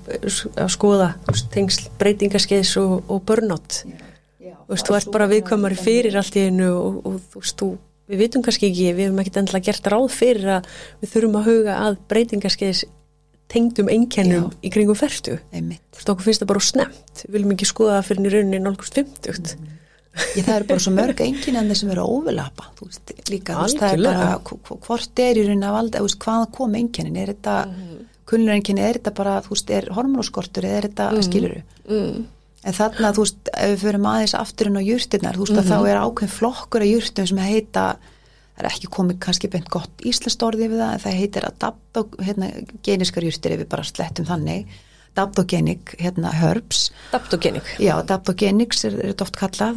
að skoða, þú veist, tengsl breytingaskeiðs og burnout, þú veist, þú ert bara viðkvæmari fyrir allt í einu og þú veist, við vitum kannski ekki, við hefum ekki endilega gert ráð fyrir að við þurfum að huga að breytingaskeiðs tengdum einkennum í kringum 40. Einmitt. Þú veist, okkur finnst það bara snemmt, við viljum ekki skoða það fyrir í rauninni nálgust 50. Það eru bara svo mörg einkenni sem eru að overlappa, þú veist, líka, þú veist, það er bara, hvort er í rauninni að valda, þú veist, hvaðan kom einkennin, er þetta kulnureinkenni, er þetta bara, þú veist, er hormónaskortur, er þetta, skilurðu? En þarna, þú veist, ef við förum aðeins afturinn á jurtirnar, þú veist, að þá er ákveðin flokkur af jurtum sem heita, það er ekki komið kannski beint gott íslenskt orði yfir það, en það heitir adaptogeniskar jurtir ef við bara slettum þannig, adaptogenic, herbs. Adaptogenic. Já, adaptogenics er þetta oft kallað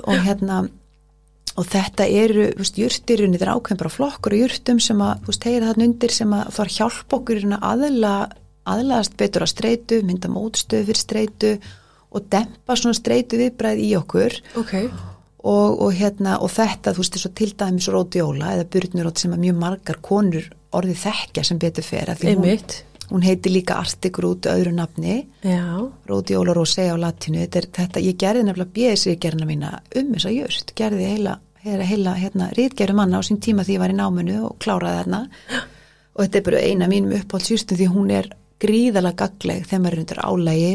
og þetta eru, þú veist, jurtir, þetta er ákveðin bara flokkur og jurtum sem að, þú veist, heyra þarna undir sem að það hjálpa okkur aðlagast betur að streitu, mynda mótstöðu fyrir streitu og dempa svona streitu viðbragð í okkur. Okay. Og þetta, þú veist, svo til dæmis ródjóla eða burnirót sem að mjög margar konur orðið þekkja sem betur fer að því hún heitir líka Arctic root öðru nafni, Rhodiola rosea á latinu, þetta, ég gerði nefnilega BSc-gerðina mína þessa jurt, gerði heila ritgerð manna á sín tíma því ég var í náminu og kláraði þarna og þetta er bara eina mínum uppáhaldsjurtum því hún er gríðalega gagnleg þegar maður er undir álægi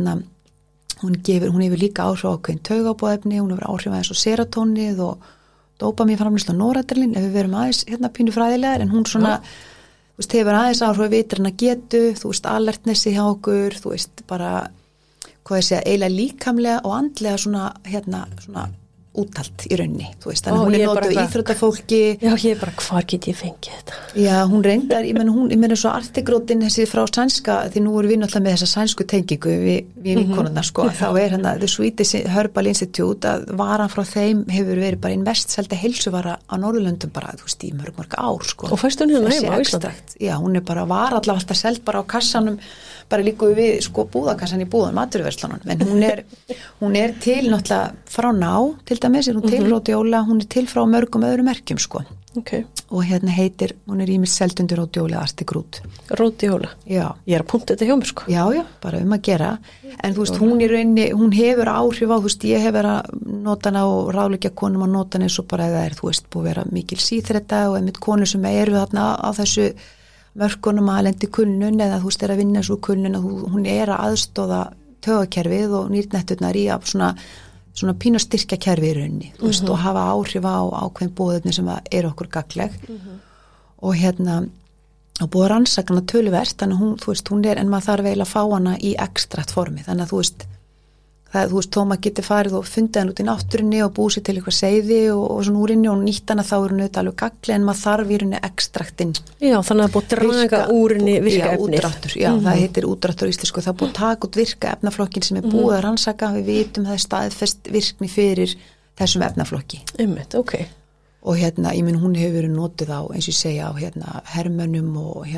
og hún hefur líka áhrif á ákveðin taugabóðefni, hún hefur áhrif aðeins á serotónið og dópamínframleiðslu og noradrenalín ef við verum aðeins pínu fræðilegar en hún svona þú veist, hefur aðeins áhrif vitrana getu, þú veist, alertnessi hjá okkur, þú veist, bara, hvað ég segja, eiginlega líkamlega og andlega svona úttalt í rauninni, þú veist, þannig hún notuð íþróttafólki. Já, ég bara, hvar get ég fengið þetta? Já, hún reyndar, ég meina svo artigrótin þessi frá sænska, því nú erum við náttúrulega með þessa sænsku tengingu við vinkonurnar, sko, þá hérna The Swedish Herbal Institute, að varan frá þeim hefur verið bara einn mest selda heilsuvara á Norðurlöndum bara, þú veist, í mörg ár, sko. Og fæst hún hérna heima á Íslandi? Já, hún bara var allavega alltaf seld bara á kassanum, bara líku við, sko, búðakassan í búðum, maturverslunum, en hún er til náttúrulega frá Ná, til dæmis, hún til Ródjóla, hún er til frá mörgum öðrum merkjum, sko. Okay. Og hérna hún er ýmist seld undir Ródjóla Artigrút. Ródjóla? Já. Ég að punta þetta hjá mér, sko. Já, bara að gera. En þú veist, hún hefur áhrif á, þú veist, ég hef verið að nota hana og ráðleggja konum að nota hana eins og bara eða þú veist, búið að vera mikil síþretta og einmitt konur sem eru þarna á þessu mörkunum að lendi kulnun eða þú veist, er að vinna svo kulnun að hún er að aðstóða taugakerfið og nýrnetturnar í að svona pínu styrkja kerfi í rauninni, þú veist, og hafa áhrif á ákveðin bóðefni sem eru okkur gagnleg og og búið að rannsaka hana töluvert, þannig að þú veist, hún er, en maður þarf eiginlega að fá hana í ekstrakt formi, þannig að þú veist, þó maður getur farið og fundið hann út í náttúrunni og búið sér til eitthvað seiði og svona úrinni og nýtt hana, þá er hún auðvitað alveg gagleg, en maður þarf í rauninni ekstraktinn. Já, þannig að búið að draga úrinni virka efni. Útdráttur, það heitir útdráttur í íslensku, það búið að taka út virka efnaflokkin sem er búið að rannsaka, við vitum það er staðfest virkni fyrir þessum efnaflokki. Einmitt, ok. Og ég menn hún hefur verið notuð á, eins og ég segja, á hermönnum og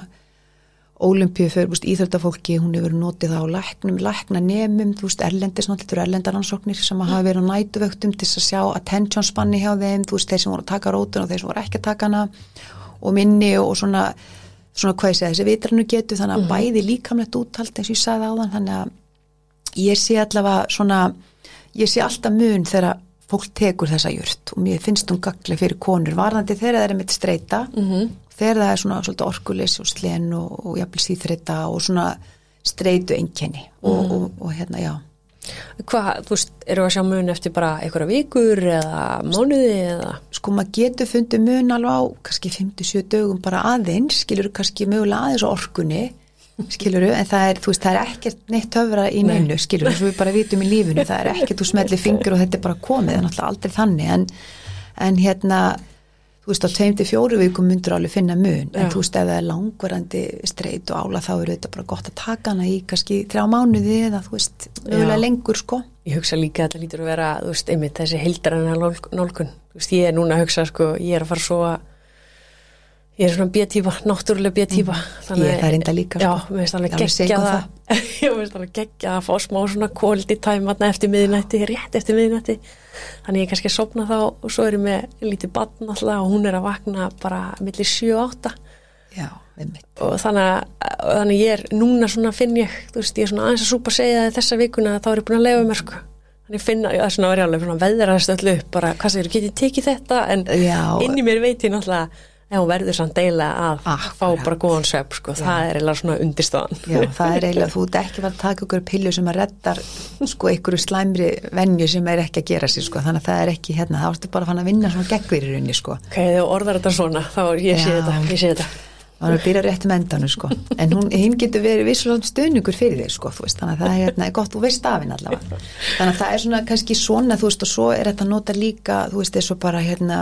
Ólympíu fyrir, íþróttafólki, hún hefur verið notið á læknanemum, þú veist, erlendis náttúrulega erlendaransóknir sem hafa verið á nætuvöktum til að sjá attention spanni hjá þeim, þú veist, þeir sem voru að taka rótun og þeir sem voru ekki að taka hana og minni og svona hvað ég segja, þessi vitrannu getur, þannig að bæði líkamlegt úthald eins og ég sagði áðan, þannig að ég sé allavega ég sé alltaf mun þegar fólk tekur þessa jurt og mér finnst hún gagnleg fyrir konur varðandi þegar það er með streita þegar það er svona svolítið orkuleysi og slen og jafnvel síþreyta og svona streitu einkenni og já. Hvað, þú veist, eru að sjá mun eftir bara einhverja vikur eða mánuði eða? Sko, maður getur fundið mun alveg á kannski 5-7 dögum bara aðeins, skilur kannski mögulega aðeins á orkunni, skilur, en það er, þú veist, það er ekkert neitt töfra í neinu, skilur, eins og við bara vitum í lífinu, það er ekkert, þú smellir fingur og þetta er bara komið, það er náttúrulega aldrei þannig, en þú veist, á 2-4 vikum myndur alveg finna mun, en þú veist, ef það er langvarandi streit og ála, þá er þetta bara gott að taka hana í kannski 3 mánuði eða, þú veist, mögulega lengur, sko. Ég hugsa líka að þetta lítur að vera, þú veist, einmitt þessi heildarinnar nálgun. Þú veist, ég er núna að hugsa, sko, ég er að fara svo að ég er svona B-típa, náttúrulega B-típa. Ég er það reynda líka, sko. Já, mér finnst alveg geggja það. Já, mér finnst alveg geggja að fá smá svona quality time eftir miðnætti, rétt eftir miðnætti. Þannig ég kannski sofna þá og svo er ég með lítið barn alltaf og hún er að vakna bara milli 7-8. Já, einmitt. Og þannig ég er núna svona finn ég, þú veist, ég er svona aðeins að súpa segja það þessa vikuna þá er ég búin að leifa mér, sko. Þannig ég finna, það er svona verið alveg svona veðraðast öllu upp, bara hvað segir, get ég tekið þetta? En inn í mér veit ég náttúrulega en hún verður samt eiginlega að fá bara góðan svefn, sko, það er eiginlega svona undirstaðan. Já, það er eiginlega, þú ert ekki að taka ykkur pillu sem að reddar, sko, ykkur slæmri venju sem er ekki að gera sér, sko, þannig að það er ekki hérna, það ertu bara að fann að vinna svona gegnir í rauninni, sko. Ok, þegar orðar þetta svona, þá ég sé þetta. Það er að byrja rétt endanum, sko, en hinn getur verið vissulega stöðningur fyrir þig, sko, þú veist, þannig að það er gott, þú veist af henni allavega. Þannig að það er svona kannski svona, þú veist, og svo er þetta nota líka, þú veist, eins og bara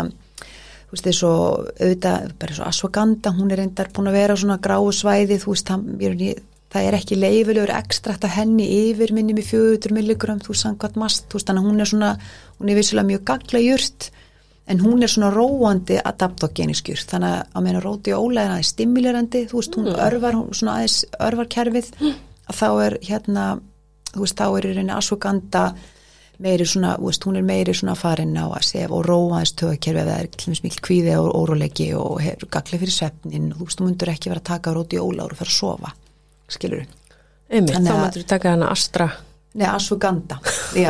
þú veist, eins og auðvitað, bara eins og ashwagandha, hún er reyndar búin að vera á svona gráu svæði, þú veist, það er ekki leyfilegur ekstrakt að henni yfir minni með 400 milligram, þú veist, samkvæmt mast, þú veist, þannig að hún er vissulega mjög gagnleg jurt, en hún er svona róandi adaptogenisk jurt, þannig að meina Ródjóla er aðeins stimulerandi, þú veist, hún örvar kerfið, að þá er þú veist, þá er í rauninni ashwagandha meiri svona, þú veist, hún er meiri svona farin á að sefa og róa aðeins taugakerfi ef það er til dæmis mikil kvíði og óróleiki og hefur gagnleg fyrir svefnin og þú veist, þú myndur ekki vera að taka Ródjóla og fara að sofa, skilurðu. Einmitt, þá myndur þú taka hana ashwagandha. Já,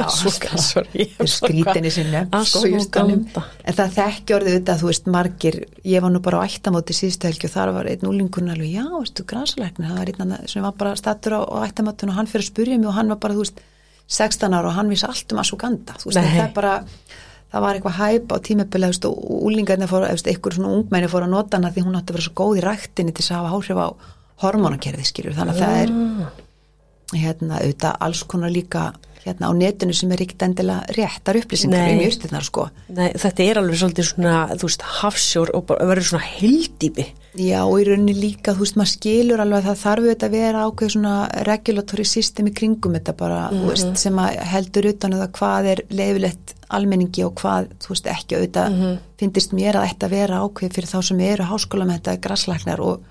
skrítinni sinni, ashwagandha. En það þekki orðið þetta, þú veist, margir, ég var nú bara á ættamóti síðustu helgi og þar var einn úlingurinn alveg, já, veistu, grasalæknir, það var einn sem var bara stattur á ættamótinu og hann fyrir að spyrja mig og hann var bara, þú veist, 16 ára og hann vissi allt ashwagandha, þú veist, það var eitthvað hæp á tímabili, þú veist, og úlingarnir fóru, eitthvað svona ungmenni fóru að nota hana því hún átti að vera svo góð í ræktinni til að hafa áhrif á hormónakerfið, skilur, þannig að það er auðvitað alls konar líka hérna á netinu sem ekkert endilega réttar upplýsingar jurtirnar sko. Nei, þetta alveg svolítið svona, þú veist, hafsjór og bara verður svona heildýpi. Já, og í rauninni líka, þú veist, maður skilur alveg að það þarf auðvitað að vera ákveð svona regulatory system í kringum þetta bara, þú veist, sem að heldur utan það hvað leyfilegt almenningi og hvað, þú veist, ekki auðvitað finnst mér að þetta vera ákveð fyrir þá sem eru háskóla með þetta graslæknar og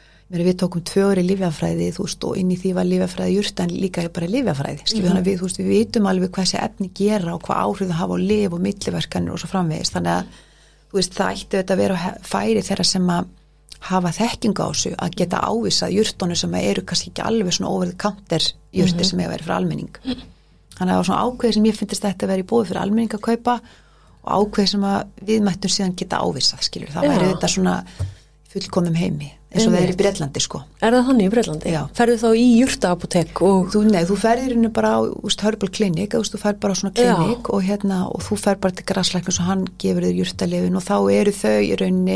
við tókum 2 ár í lyfjafræði, þú veist, og inn í því var lyfjafræði jurt en líka bara lyfjafræði, þannig að við, þú veist, við vitum alveg hvað þessi efni gera og hvað áhrif það hafa á lyf og milliverkanir og svo framvegis, þannig að, þú veist, það ætti auðvitað að vera færi þeirra sem að hafa þekkingu á þessu, að geta ávísað jurtunum sem eru kannski ekki alveg svona over the counter jurtir sem verið fyrir almenning. Þannig að það var svona ákveð sem ég finnst þetta að vera í bóði fyrir almenning að kaupa og ákveð sem að við mættum síðan geta ávísað, skilur. Það væri þetta svona fullkomnum heimi, eins og það í Bretlandi sko. Það þannig í Bretlandi? Já. Ferðu þá í jurtaapotek og... Þú ferðir henni bara á Herbal Clinic, þú ferð bara á svona klinik og þú ferð bara til graslæknis og hann gefur þér jurtalefin og þá eru þau í rauninni,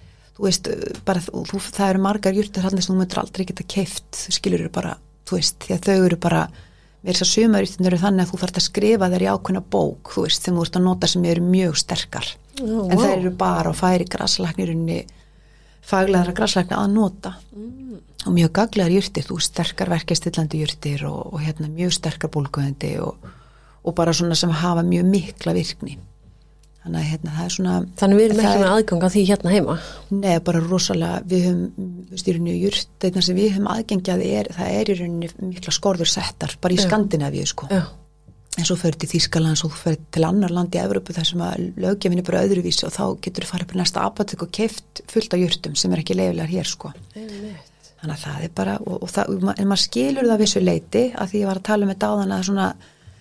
þú veist, bara, það eru margar jurtar þarna sem þú myndir aldrei geta keypt, skilur eru bara, þú veist, því að þau eru bara, með þess að sumarjurtin eru þannig að þú þarft að skrifa þær í ákveðna bók, þú veist, sem þú ert að nota sem eru mjög sterkar, en þær eru bara og færi graslæknirunni faglegra graslækna að nota og mjög gaglegar jurtir, þú sterkar verkjastillandi jurtir og hérna mjög sterkar bólguðandi og bara svona sem hafa mjög mikla virkni. Þannig að hérna það svona... Þannig við erum ekki með aðgang á því hérna heima? Nei, bara rosalega, við höfum, í rauninni jurteitna sem við höfum aðgengjað það í rauninni mikla skorður settar, bara í Skandinavíu sko. Já. En svo fyrir til Þýskalands og þú fyrir til annar land í Evrópu þar sem að löggjöfin bara öðruvísi og þá getur þú farið upp í næsta apótek og keypt fullt af jurtum sem ekki leyfilegar hér sko. Þannig að það bara, en maður skilur það vissu leyti að því ég var að tala með dáðan að svona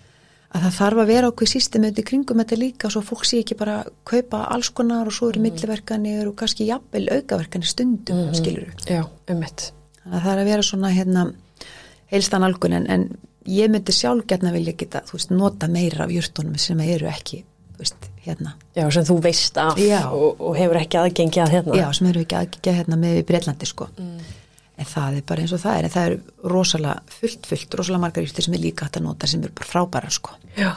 að það þarf að vera okkur systemið í kringum þetta líka svo fólk sé ekki bara kaupa alls konar og svo eru milliverkanir og kannski jafnvel aukaverkanir stundum, skilur þú? Já, Þannig að það að vera svona hérna heilstan algun en ég myndi sjálf gætna vilja geta, þú veist, nota meira af jurtunum sem eru ekki, þú veist, hérna. Já, sem þú veist af og hefur ekki aðgengi að hérna. Já, sem eru ekki aðgengi að hérna með Bretlandi, sko. En það bara eins og það en það rosalega rosalega margar jurtir sem líka hægt að nota sem bara frábæra, sko. Já.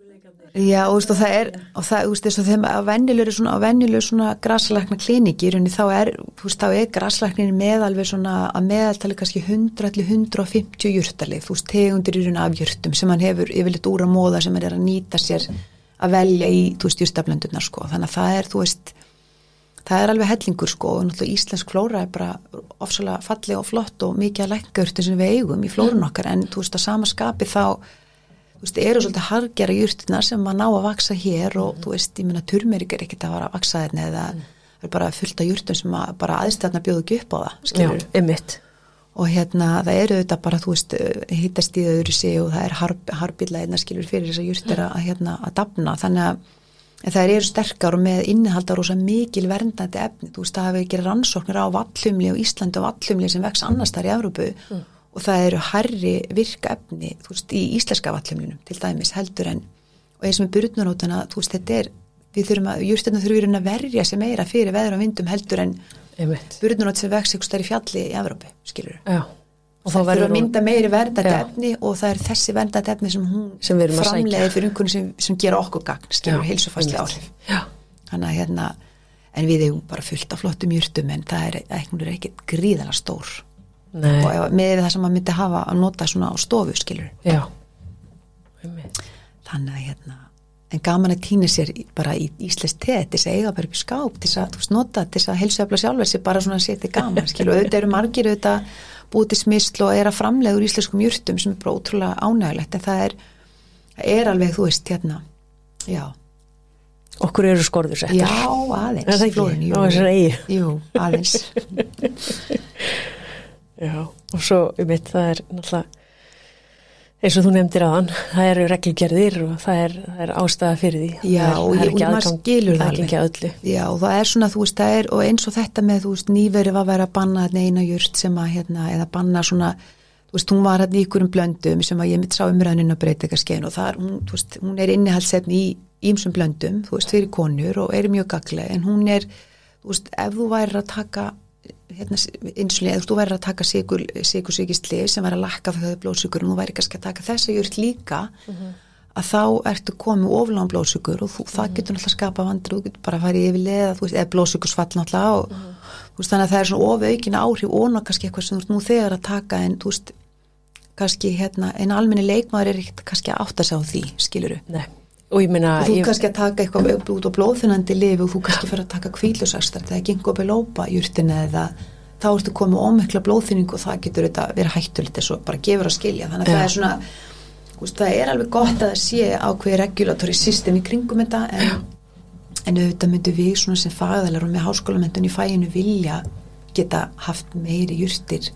Já, og það þú veist, þess að þeim að venjulegur svona graslækna kliniki, þá graslæknin með alveg svona að meðaltali kannski 100-150 jurtalið, þú veist, tegundir í raun af jurtum sem hann hefur yfirleitt úr að móða sem hann að nýta sér að velja í, þú veist, jurtablöndurnar, sko. Þannig að það þú veist, það alveg hellingur, sko, og náttúrulega íslensk flóra bara ofsalega falleg og flott og mikið að læknajurtum sem við eigum í flórun okkar, en þú veist, að sama skapi þá þú veist, eru svolítið harðgera jurtirnar sem maður ná að vaksa hér og þú veist, ég meina turmerik ekkert að vara að vaksa þarna eða það bara fullt af jurtum sem bara aðstæðna bjóðu ekki upp á það, skilur. Já, einmitt. Og hérna, það eru þetta bara, þú veist, hittast í þau öðru sig og það harbilla einna skilur fyrir þess að jurtir að dafna, þannig að það eru sterkar og með innihaldar rosa mikil verndandi efni, þú veist, það hafi ekki rannsóknir á vallhumli og Íslandi og vallhumli sem vex annars þar í Evrópu og það eru hærri virka efni, þú veist, í íslenska vallhumlinum til dæmis heldur en, og eins með burðnurótana, þú veist, jurtirna þurfum að verja sig meira fyrir veður og vindum heldur en burðnurót sem vex einhvers staðar í fjalli í Evrópu, skilur. Já. Og það þurfa að mynda meiri verndandi efni og það er þessi verndandi efni sem hún framleiðir fyrir einhvern sem gera okkur gagn, skilur, heilsufærslega áhrif. Já. Þannig að hérna, en við eigum bara fullt af flottum jurtum en það er ekki gríðarlega stór. Nei. Og með það sem maður myndi hafa að nota svona á stofu, skilur. Já. Þannig að hérna, en gaman að týna sér bara í íslenskt te, þess að eiga bara upp í skáp, þess að, þú veist, nota, þess að heilsuefla sjálfur sér bara svona sér til gaman, skilur. Og auðvitað eru margir búið til smysl og að framleiða úr íslenskum jurtum sem bara ótrúlega ánægulegt, en það alveg, þú veist, hérna, já. Okkur eru skorður settar. Já, aðeins. Það ekki, á þessar eigi. Jú, aðeins. Já, og svo það náttúrulega eins og þú nefndir áðan, það eru reglugerðir og það er ástæða fyrir því. Já, og maður skilur það alveg. Já, og það svona, þú veist, og eins og þetta með, þú veist, nýverið var að vera að banna eina jurt sem að, eða banna svona, þú veist, hún var í ykkurum blöndum sem að ég mitt sá umræðinu að breyta eitthvað skein og það þú veist, hún innihaldsefni í ýmsum blöndum, þú veist, fyrir konur og mjög gagleg, en hún þú veist, ef þú værir að taka insulín, eða þú væri að taka sykursýkislyf sem væri að lakka fyrir blóðsykur og þú væri kannski að taka þessa jurt líka að þá ertu komið ofláðan blóðsykur og það getur náttúrulega skapa vandri, þú getur bara að fara yfir leða, þú veist, eða blóðsykursfall náttúrulega og þú veist, þannig að það er svona ofaukina áhrif og kannski eitthvað sem þú ert nú þegar að taka en þú veist, kannski en almenni leikmaður er ekkert kannski að átta sig á því, skilurðu? Nei. Og ég meina... Og þú kannski að taka eitthvað út á blóðþunnandi lyf og þú kannski fyrir að taka hvílusastar þegar gengur upp í lópa jurtina eða þá ertu komið ómikla blóðþynning og það getur þetta verið hættulegt þess að bara gefur að skilja. Þannig að það er svona, það er alveg gott að það sé ákveði regulatóri system í kringum þetta en auðvitað myndum við svona sem fagðalar og með háskólamenntunni í fæinu vilja geta haft meiri jurtir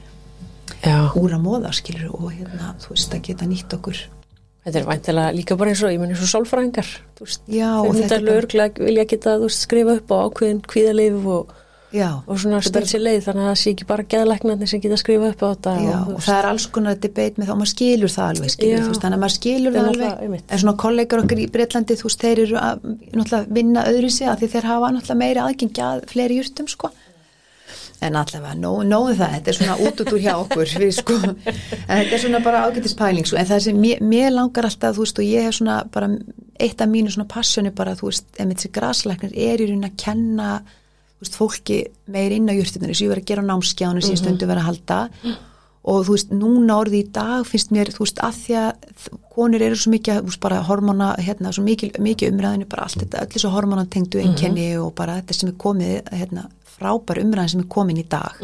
úr að móða skilur og þú veist að geta nýtt okkur. Þetta er væntanlega líka bara eins og sálfræðingar, þú veist. Já, og þetta er örgulega vilja geta, þú veist, skrifa upp á ákveðin kvíðalyf og svona stöld sér leið, þannig að það sé ekki bara geðlæknarnir sem geta skrifa upp á þetta. Já, og það er alls konar debate með þá, maður skilur það alveg, þú veist, þannig að maður skilur það alveg, en svona kollegar okkar í Bretlandi, þú veist, þeir eru að náttúrulega vinna öðru sig að því þeir hafa náttúrulega meiri aðgengi að fleiri jurtum, sko. En allavega, nóðu það, þetta er svona út hjá okkur, en þetta er svona bara ágætis pæling, en það sem mér langar alltaf, þú veist, og ég hef svona bara, eitt af mínu svona passjoni bara, þú veist, ef þessi graslæknir er í raun að kenna, þú veist, fólki meir inn á jurtinni, sem ég verið að gera á námskjánu, sem ég stundu verið að halda, og þú veist, núna orðið í dag finnst mér, þú veist, að því að konur eru svo mikið, þú veist, bara hormóna, svo mikið umræðinu, bara allt þetta, öll þessu hormónatengdu einkenni og bara þetta sem er komið, frábær umræðin sem er komin í dag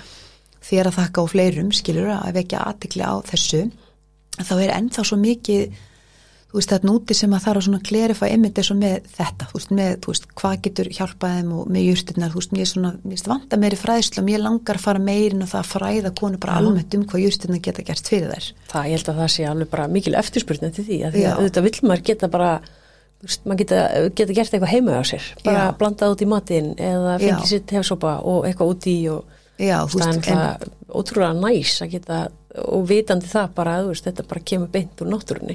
þér að þakka á fleirum skilur að vekja athygli á þessu þá er ennþá svo mikið þú veist þetta núti sem að þarf að svona clarify einmitt eins og með þetta þú veist hvað getur hjálpað þeim og með jurtirnar þú veist mér vanta meiri fræðslu og mér langar að fara meirinn og það að fræða konu bara almennt hvað jurtirnar geta gert fyrir þær. Ég held að það sé alveg bara mikil eftirspurn til því að auðvitað vill maður geta bara maður geta gert eitthvað heima á sér bara blandað út í matinn eða fengið sér tefsopa og eitthvað út í og það ótrúlega næs að geta og vitandi það bara þetta bara kemur beint úr náttúrunni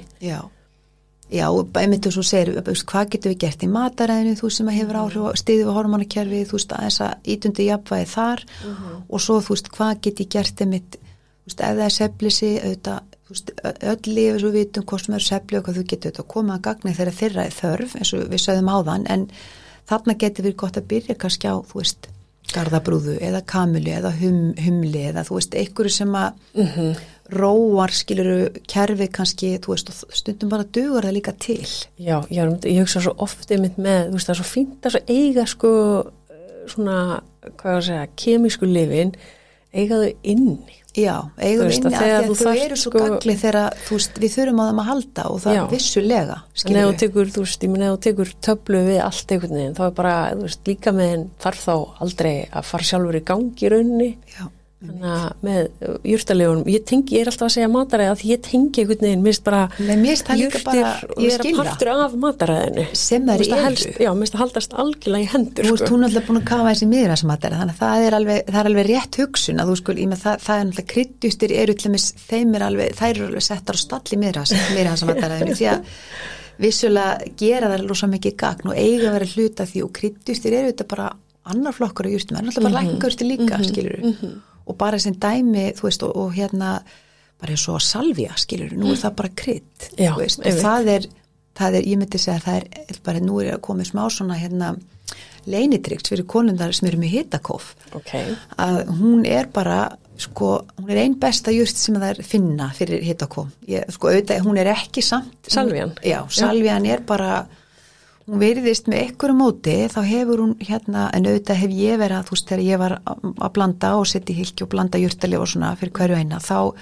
og einmitt þú svo segir hvað getum við gert í mataræðinu þú sem hefur áhrif á stiðið og hormónakerfi þú veist að þess að ítundi jafnvægi þar og svo þú veist hvað get ég gert einmitt þú veist ef það er svefnleysi auðvitað þú veist, öll lífi svo vitum hvort sem eru svefnleysi og hvað þú getur þetta að koma að gagni þegar þeirra er þörf eins og við sögðum áðan en þarna getur við gott að byrja kannski á þú veist, garðabrúðu eða kamilu eða humli eða þú veist, einhverju sem að róar skiluru kerfi kannski þú veist, og stundum bara dugar það líka til. Já, ég hugsa svo oft einmitt með, þú veist, það er svo fínt að svo eiga sko svona, hvað ég að segja, kemísku lyfin eiga þau inni. Já, eigum inni að þau eru svo gagli þegar þú veist, við þurfum á þeim að halda og það er vissulega, skilur við. Þú veist, ég meina ef þú tekur töflu við allt einhvern veginn, þá er bara, þú veist, líka með henn þarf þá aldrei að fara sjálfur í gangi í rauninni. Já. Þannig að með jurtalegunum, ég er alltaf að segja mataræði að ég tengi einhvern veginn, mér finnst bara jurtir og vera partur af mataræðinu. Sem það eru. Já, mér finnst það haldast algjörlega í hendur. Þú veist, hún er alltaf búin að kafa þessi miðræðsmataræði, þannig að það er alveg rétt hugsun að þú skul, það er náttúrulega kryddjurtir eru til þess, þær eru alveg settar á stall í miðræðsmataræðinu því að vissulega gera þær rosa mikið gagn og eiga að vera hluta því og kryddjurtir eru þetta bara annar flokkur á jurtum, það er náttúrulega bara lækningajurtir líka, skilurðu. Og bara sem dæmi, þú veist, og hérna bara eins og salvía, skilur, nú er það bara krydd, þú veist, og það er, ég myndi segja að það er bara, nú er að komið smá svona hérna leynitryggt fyrir konundar sem eru með hitakóf, að hún er bara, sko, hún er ein besta jurt sem það er finna fyrir hitakóf, sko, auðvitað, hún er ekki samt. Salvían? Já, salvían er bara, hún veriðist með einhverju móti, þá hefur hún hérna, en auðvitað hef ég verið að, þú veist, þegar ég var að blanda og setja í hylki og blanda jurtalyf og svona fyrir hverju eina,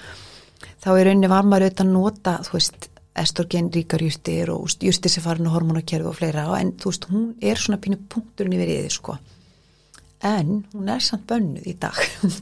þá í rauninni var maður auðvitað að nota, þú veist, estrogen ríkar jurtir og jurtir sem farin á hormónakerfi og fleira, en þú veist, hún er svona pínu punkturinn yfir yfir, sko. En hún er samt bönnuð í dag.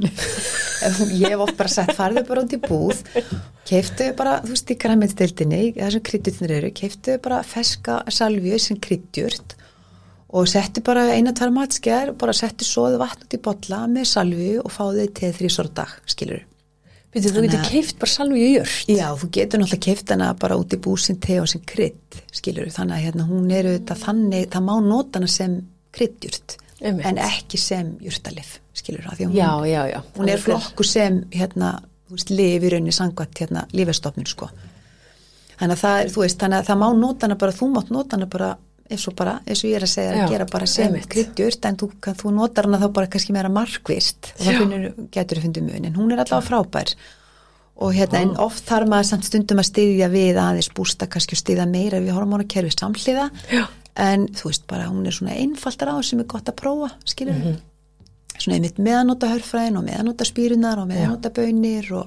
Ég hef oft bara sett, farðu bara út í búð, keiftu bara, þú veist, í grænmetisdeildinni, þessum kryddjurtirnir eru, keiftu bara ferska salvíu sem kryddjurt og settu bara 1-2 matskeiðar og bara settu soðið vatn út í bolla með salvíu og fáðu þið 3 sorta dag, skilur. Þú getur keift bara salvíu jurt? Já, þú getur náttúrulega keift hana bara út í búð sem te og sem krydd, skilur. Þannig að hérna, hún eru þetta þannig, það má nota hana sem kryddjurt. En ekki sem jurtalyf, skilur það, því hún flokku sem þú veist, lyf í rauninni samkvæmt Lyfjastofnun sko. Þannig að það þú veist, þannig að það má nota hana bara, þú mátt nota hana bara eins og ég að segja að gera bara sem kryddjurt, en þú notar hana þá bara kannski meira markvist og þá getur þú fundið mun, en hún allavega frábær og en oft þarf maður samt stundum að styðja við aðeins bústa kannski og styðja meira við hormónakerfi samhliða, en þú veist bara hún svona einfaldar á sem gott að prófa, skilur svona einmitt meðanóta hörfræðin og meðanóta spýrunar og meðanóta baunir og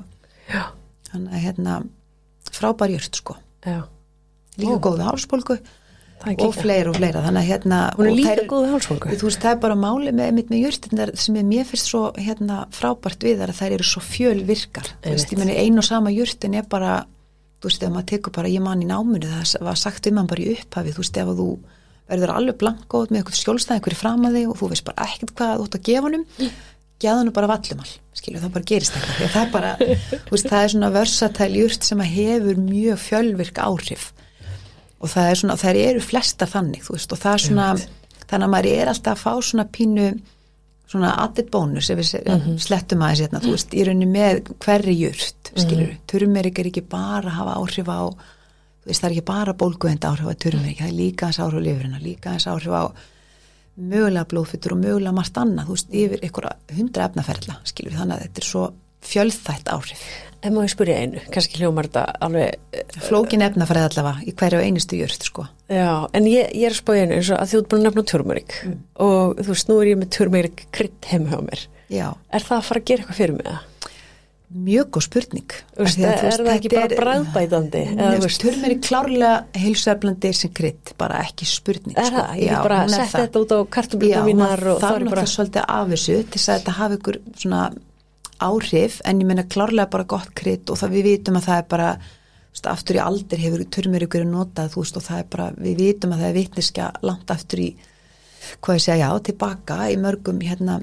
þannig að frábær jurt sko. Líka góð við hálsbólgu og fleira þannig að hún líka góð við hálsbólgu. Þú veist, það bara máli með jurtirnar sem mér finnst svo frábært við að þær eru svo fjölvirkar. Þú veist, ég meni ein og sama jurtin bara, þú veist, ef maður tekur bara, ég man í náminu, það var sagt mann bara í upphafi, þú veist, ef þú verður alveg blankóð með eitthvað skjólstæð einhverju fram að þig og þú veist bara ekkert hvað þú átt að gefa honum, geða hann bara vallumall, skilur, það bara gerist eitthvað, því að það bara, þú veist, það er svona versatæl jurt sem hefur mjög fjölvirk áhrif og það er svona, þær eru flesta þannig, þú veist, og það er svona, þannig að maður alltaf að fá svona pínu, svona added bonus, ef við slettum aðeins þú veist, í rauninni með hverri jurt, skilur, turmerik ekki bara að hafa áhrif á, þú veist, það ekki bara bólguðenda áhrif á turmerik, það líka aðeins áhrif á lifrina, líka aðeins áhrif á mögulega blóðfitur og mögulega margt annað, þú veist, yfir einhverja 100 efnaferla, skilur við, þannig að þetta er svo fjölþætt áhrif. En má ég spyrja einu, kannski hljómar þetta alveg flókin efnafræði allavega í hverju einustu jurt sko. Já, en ég er að spá einu eins og að þú ert búin að nefna turmerik og þú veist, nú er ég með turmerik krydd heim hjá mér. Já. Er það að fara að gera eitthvað fyrir mig það? Mjög góð spurning. Er það ekki bara bragðbætandi? Turmerik klárlega heilsueflandi sem krydd, bara ekki spurning. Er það? Ég bara setja þetta út á kartöflurnar mínar og það er bara svolítið af þessu til þess að þetta hafi ykkur svona áhrif, en ég meina klárlega bara gott krydd og það við vitum að það er bara, þú veist, aftur í aldir hefur turmerik verið notað, þú veist, og það er bara, við vitum að það er vitneskja langt aftur í, hvað ég segja, tilbaka í mörgum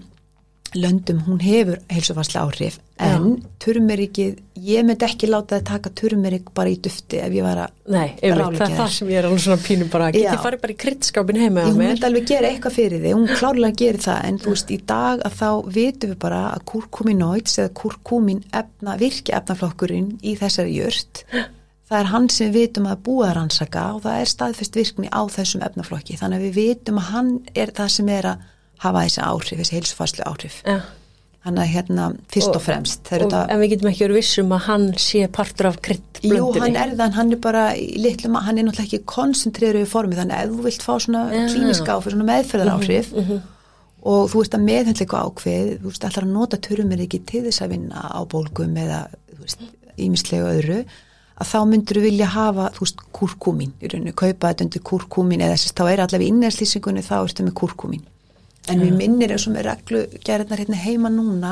löndum, hún hefur heilsufarslega áhrif, en turmerikið, ég myndi ekki láta það taka turmerik bara í dufti ef ég var að það er það sem ég er alveg svona pínum bara, get ég farið bara í kryddskápin heima hún myndi alveg gera eitthvað fyrir þig, hún klárlega gerir það, en þú veist, í dag að þá vitum við bara að kurkuminoids eða kurkumin virki efnaflokkurinn í þessari jurt, það er hann sem við vitum að búa að rannsaka og það er staðfest virkni á þessum efnaflokki, þannig að við vitum að hann er það sem er að hafa þessi áhrif, þessi heilsufarslu áhrif. Þannig að fyrst og fremst. En við getum ekki verið vissum að hann sé partur af kryddblöndinni. Jú, hann er það, hann er bara litlum, hann er náttúrulega ekki koncentrerað í formi, þannig að ef þú vilt fá svona klíniska áhrif, svona meðferðar áhrif og þú veist að meðhundla eitthvað ákveð, þú veist allar að nota turmeriki til þess að vinna á bólgum eða, þú veist, ýmislegu öðru, að þá myndur þú vilja hafa, þú veist, kurkumin, í rauninu, kaupa þetta undir kurkumin eða þess að þá er allavega í innernslýsingunni þá ertu með kurkumin. En við minnir eins og með reglugerðirnar heima núna,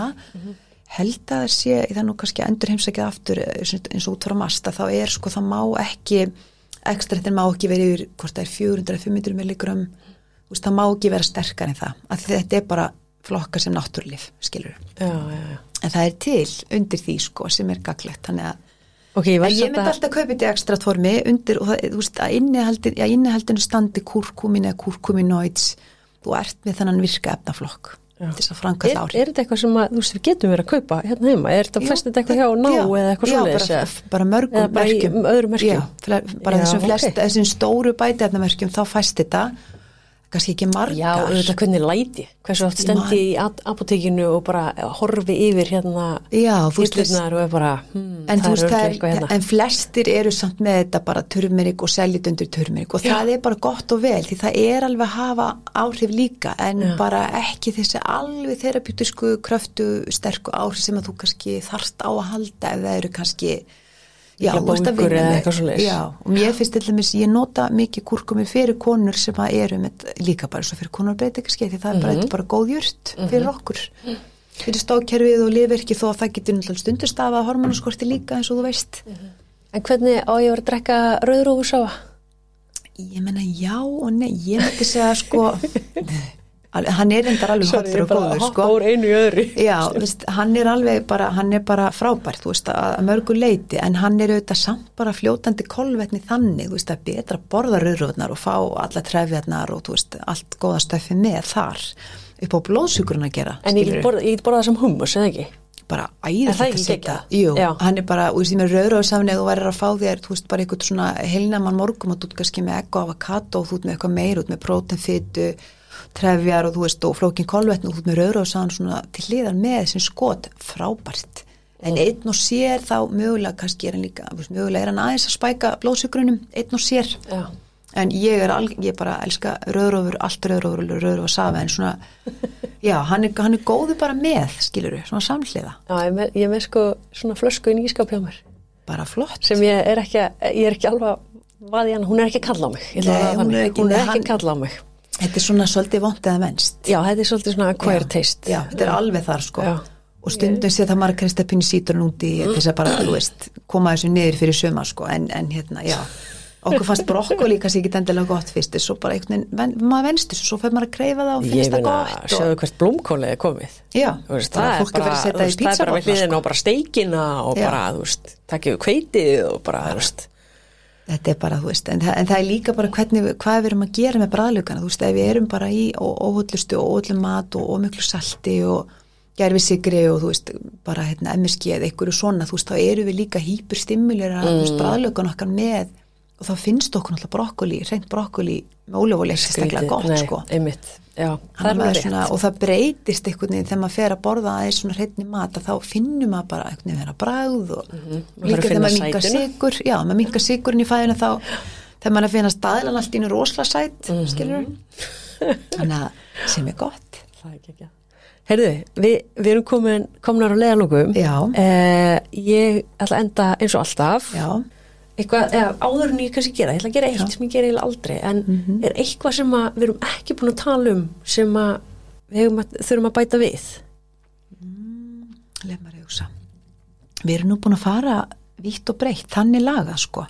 held að það sé, það er nú kannski endur heimsækjað aftur eins og út frá masta, þá er sko, það má ekki, ekstrættin má ekki vera yfir, hvort það er 400-500 milligram, þú veist, það má ekki vera sterkar en það, af því þetta er bara flokkar sem náttúrlif, skilur. Já. En það er til undir því, sko, sem er gaglegt, þannig að ég myndi alltaf kaupa þetta í ekstrat formi undir, og það, þú veist, að innihaldinu standi kurkumin eða kurkuminoids, þú ert með þennan virka efnaflokk til þess að framkalla áhrif. Er þetta eitthvað sem að, þú veist, við getum verið að kaupa hérna heima? Er þetta flest eitthvað hjá ná eða eitthvað svoleiðis? Já, bara mörgum merkjum. Öðrum merkjum? Já, bara þessum stóru bætiefnamerkjum, þá fæst þetta kannski ekki margar. Já, þetta hvernig læti, hversu oft stendi í apotekinu og bara horfi yfir hérna hýtlunar og er bara, það er eitthvað hérna. En flestir eru samt með þetta bara turmerik og seljit undir turmerik og það er bara gott og vel því það er alveg að hafa áhrif líka en bara ekki þessi alveg terapeutísku kröftu sterku áhrif sem að þú kannski þarft á að halda ef það eru kannski bólgur eða eitthvað svoleiðis. Já, og mér finnst til dæmis, ég nota mikið kurkumi fyrir konur sem að eru með, líka bara svo fyrir konur breytingaskeið, því það er bara góð jurt fyrir okkur. Fyrir stókkerfið og lifverki þó að það getur náttúrulega stundurstafa hormónaskorti líka eins og þú veist. En hvernig á ég að vera að drekka rauðrófusáfa? Ég meina já og nei, ég myndi segja sko hann er endar alveg hottur og góður sko. Úr einu í öðru. Já, veist, hann er bara frábær, þú veist, að mörgu leiti, en hann er auðvitað samt bara fljótandi kolvetni þannig, þú veist, að betra að borða rauðrófurnar og fá alla trefjarnar og þú veist, allt góða stöfi með þar. upp á blóðsykurinn að gera. En ég get borða það sem hummus, eða ekki? Bara æðislegt það að ekki setja. geggjað? Jú, Já. hann bara, og ég með rauðrófsafni ef þú værir að fá þér, þú veist, bara eitthvað svona heilnæman morgum og þú ert kannski með egg og avokado og þú ert með eitthvað meir, þú ert með próteinfitu, trefjar og þú veist, og flókin kolvetni og þú ert með rauðrófsafni svona til hliðar með sem skot, frábært. En einn og sér þá mögulega kannski er hann líka, mögulega er hann aðeins að spæka blóðsykrunum, einn og sér. Já. En ég bara elska rauðrófur, allt rauðrófur safa, en svona, já, hann er góður bara með, skilurðu, svona samhliða. Já, ég með sko svona flösku í ískáp hjá mér. Bara flott. Sem ég er ekki alveg vaði hann, hún er ekki að kalla á mig. Hún er ekki að kalla á mig. Þetta er svona svolítið vont eða venst. Já, þetta er svolítið svona acquired taste. Já, þetta er alveg þar, sko. Já. Og stundum sé það maður kristið pinni síturinn úti til þess að bara, þú veist, koma þessu niður fyrir sumar, sko, en hérna, já. Okkur fannst brokkoli kannski ekki endilega gott fyrst, svo bara einhvern veginn, maður venst þessu, svo fer maður að kreifa það og finnst það gott. Ég sjáðu hvert blómkólið er komið. Já, það er bara, það er bara við hliðina og bara steikina og bara, þú veist, takkið við hveitið og bara, þú veist. Þetta er bara, þú veist, en það er líka bara hvað við erum að gera með bragðlaukana, þú veist, ef við erum bara í óhollustu og óhollum mat og miklu salti og gerfisigri og þú veist, bara MSG eða einhverju svona, þú veist, þá eru við líka hyperstimulera, þú veist, bragðlaukana okkar með og þá finnst okkur náttúrulega brokkoli, hreint brokkoli með ólífuolíu sérstaklega gott, sko. Einmitt, já, það er mjög rétt. Og það breytist einhvern veginn þegar maður fer að borða aðeins svona hreinni mat að þá finnum maður bara einhvern veginn að bragð og líka þegar maður minkar sykur, já, maður minkar sykurinn í fæðinu þá þegar maður finnast staðlan allt í rosalega sæt, skilur þannig að sem er gott. Það er ekki ekki. Heyrðu, við erum komnar á leiðarlokum. Já. Ég ætla að enda eins og alltaf. Já. Eitthvað, áður en ég kannski gera, ég ætla að gera eitt sem ég gera eiginlega aldrei, en er eitthvað sem við erum ekki búin að tala um sem við þurfum að bæta við? Leif maður að hugsa. Við erum nú búin að fara vítt og breytt, þannig laga, sko.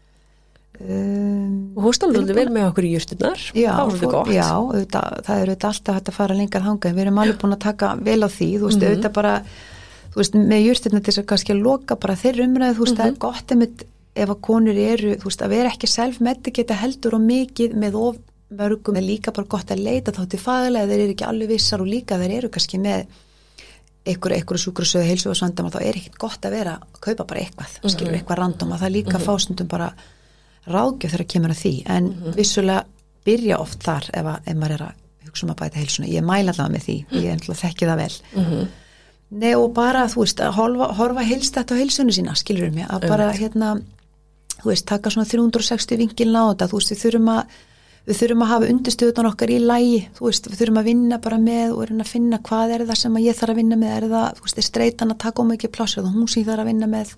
Og hóstalvöldu vel með okkur í jurtirnar. Já, það var svolítið gott. Já, það er alltaf hægt að fara lengar þangað, við erum alveg búin að taka vel á því, þú veist, auðvitað bara, þú veist, með jurtirnar til þess að kannski að loka bara þeirra umræðu, þú veist, það er gott ef að konur eru, þú veist, að vera ekki self-medicata heldur og mikið með of mörgum, er líka bara gott að leita þá til faglega, þeir eru ekki alveg vissar og líka þeir eru kannski með einhverju sjúkrasögu, heilsufarsvandamál, þá er ekkert gott að vera að kaupa bara eitthvað, skilur eitthvað random, að það líka fá stundum bara ráðgjöf þegar kemur að því, en vissulega byrja oft þar ef maður er að hugsa að bæta heilsuna, ég mæla allavega með því, ég þekki það vel. Nei, og bara, þú veist, að horfa heilstætt á heilsunni sína, skilur mig, að bara þú veist, taka svona 360 vinkilna á þetta, þú veist, við þurfum að hafa undirstöðunar okkar í lagi, þú veist, við þurfum að vinna bara með og reyna að finna hvað er það sem ég þarf að vinna með, er það, þú veist, er streitan að taka mikið pláss, er það hún sem ég þarf að vinna með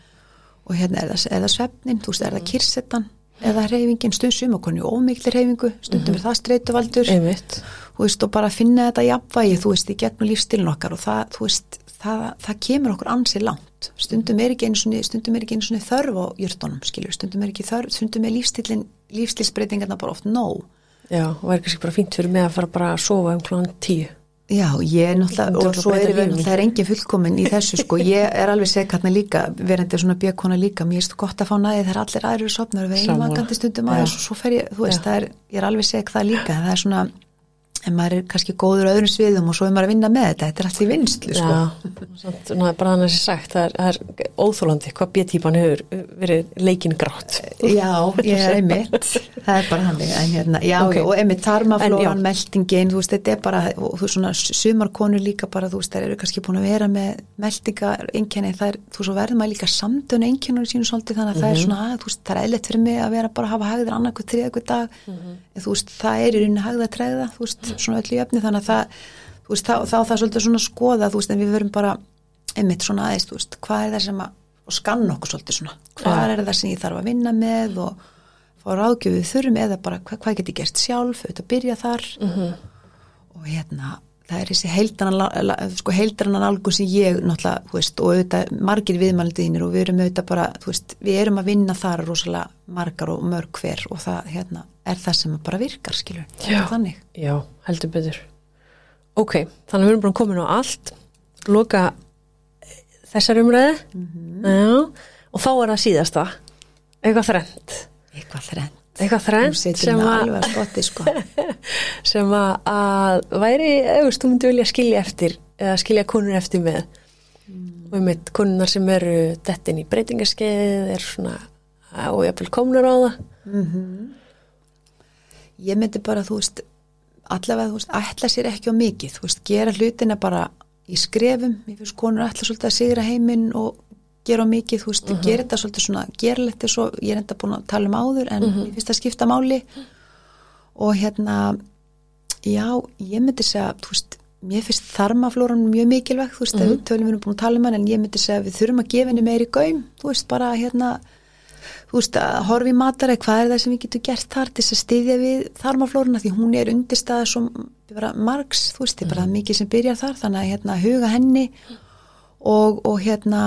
og er það svefnin, þú veist, er það kyrrsetan, eða hreyfingin, stundum og konu ómikli hreyfingu, stundum er það streituvaldur, þú veist, og bara finna þetta jafnvægi, þú veist, í gegnum lífstílinn okkar og það, þú veist, það kemur okkur ansið langt, stundum er ekki einu svona þörf á jurtunum, skilur, stundum er ekki þörf, stundum er lífstílsbreytingarna bara oft nóg. Já, og er kannski bara fínt fyrir mig að fara bara að sofa klukkan 10. Já, ég náttúrulega, og svo það er engin fullkomin í þessu, sko, ég er alveg sekarna líka, verandi svona bjökkona líka, mér er gott að fá næði þegar allir aðrir eru sofnar og við erum vakandi stundum aðeins og svo fer ég, þú veist, ég er alveg sek það líka, það er svona, en maður er kannski góður á öðrum sviðum og svo er maður að vinna með þetta er allt í vinnslu, sko. Já, svona bara hann að sé sagt, það er óþólandi hvað B-típan hefur verið leikinn grátt. Já, ég er einmitt, það er bara hann, en hérna, já, okay. Og einmitt tarmaflóran, meltingin, þú veist, þetta er bara, og þú veist, svona sumarkonur líka bara, þú veist, þær eru kannski búin að vera með meltingar, einkenni, það er, þú svo verður maður líka samdönu einkennur sínu svolítið, þannig að það er svona, þú veist, það er eðlilegt fyrir mig að vera bara að hafa hægðir annað hver þriðja hver dag, en þú veist, það er í rauninni hægða að tregða, þú veist, svona öll í öfni, þannig að það, þú veist, þá það svolítið svona skoða, þú veist, en við verum bara einmitt svona aðeins, þú veist, hvað er það sem og skanna okkur svolítið svona, hvað er það sem ég þarf að vinna með og fá ráðgjöf við þurfum eða bara hvað get ég gert sjálf, auðvitað byrja þar og hérna, það er þessi heildrannan algur sem ég náttúrulega, þú veist, og auðvitað margir viðmælendiðinir og við erum auðvitað bara, þú veist, við erum að vinna þar rosalega margar og mörg hver og það, hérna, er það sem bara virkar, skilur, þannig. Já, heldur betur. Ok, þannig við erum bara komin á allt, loka þessar umræði, já, og þá er það síðasta, eitthvað þrennt. Eitthvað þrennt. eitthvað þrennt sem alveg að spotti sko. sem að væri, þú myndi vilja skilja eftir eða skilja konur eftir með og einmitt konurnar sem eru dettin í breytingaskeið er svona og jafnvel komnar á það Ég myndi bara, þú veist allavega, þú veist, ætla sér ekki á mikið þú veist, gera hlutina bara í skrefum ég finnst konur ætla svolítið að sigra heiminn og gera á mikið, þú veist, gera þetta svolítið svona gerlegt svo, ég er enda búin að tala áður en ég finnst að skipta máli og já, ég myndi segja, þú veist mér finnst þarmaflóran mjög mikilvæg þú veist, við tölum við búin að tala hann en ég myndi segja að við þurfum að gefa henni meiri gaum þú veist, bara þú veist, að horfa í mataræði, hvað er það sem við getum gert þar til að styðja við þarmaflóruna því hún er undirstaða svo bara margs, þú veist, bara mikið sem byrjar þar þannig að huga henni og og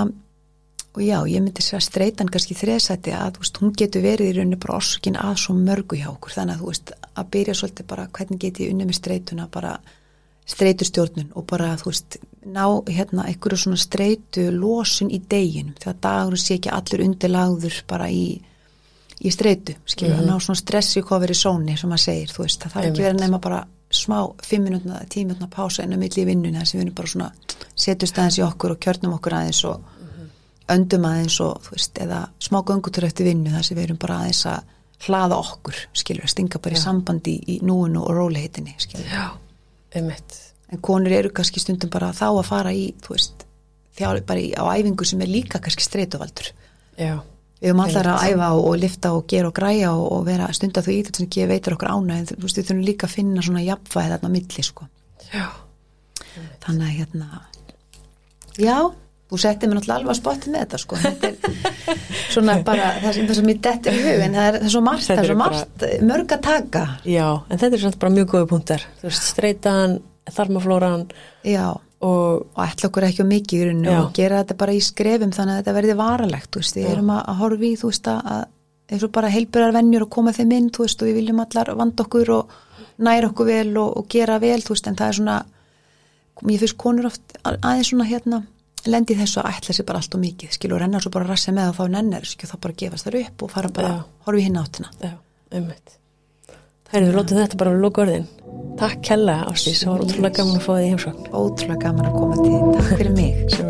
já, ég myndi segja streitan kannski þresæti að þú veist, hún getur verið í rauninni bara orsökin að svo mörgu hjá okkur þannig að þú veist, að byrja svolítið bara hvernig get ég unnið með streituna bara streitustjórnun og bara þú veist ná einhverju svona streitu losun í deginum þegar dagur sé ekki allir undirlagður bara í streitu skilur að ná svona stressi kofir í sóni sem maður segir, þú veist, það þarf ekki verið nema bara smá 5 mínútna, 10 mínútna pása inn á milli í vinnuna þess að við erum bara svona setjumst aðeins í okkur og kjörnum okkur aðeins og öndum aðeins og þú veist, eða smá göngutur eftir vinnu þess að við erum bara aðeins að hlaða okkur, skilur, stinga bara í sambandi í núinu og róleitinni, skilur. Já, einmitt. En konur eru kannski stundum bara þá að fara í, þú veist, bara á æfingu sem er líka kannski streituvaldur. Já. Við höfum allar að æfa og lifta og gera og græja og vera stunda þú í þetta sem ekki veitur okkur ána en þú veist, við þurfum líka að finna svona jafnvægi þarna á milli, sko. Já. Þannig að já, þú settir mér náttúrulega alveg að spotti með þetta, sko. Þetta er svona bara það sem mér dettur í hug, en það er svo margt, mörg að taka. Já, en þetta er svona bara mjög góði punktar. Þú veist, streitan, þarmaflóran. Já. Og ætla okkur ekki á mikið í rauninu og gera þetta bara í skrefum þannig að þetta verði varalegt, þú veist, við erum að horfa í, þú veist, að eins og bara heilbrigðar venjur og koma þeim inn, þú veist, og við viljum allar vanda okkur og næra okkur vel og gera vel, þú veist, en það er svona, ég finnst konur oft aðeins svona lendi þessu að ætla sér bara allt og mikið, skilur, og renna svo bara rassi með og þá nennir þessu ekki og þá bara gefast þar upp og fara bara, horfa í hinn áttina. Já, einmitt. Við lótum þetta bara við lokaorðin. Takk kærlega, Ásdís, það var ótrúlega gaman að fá þig í heimsókn. Ótrúlega gaman að koma til. Takk fyrir mig.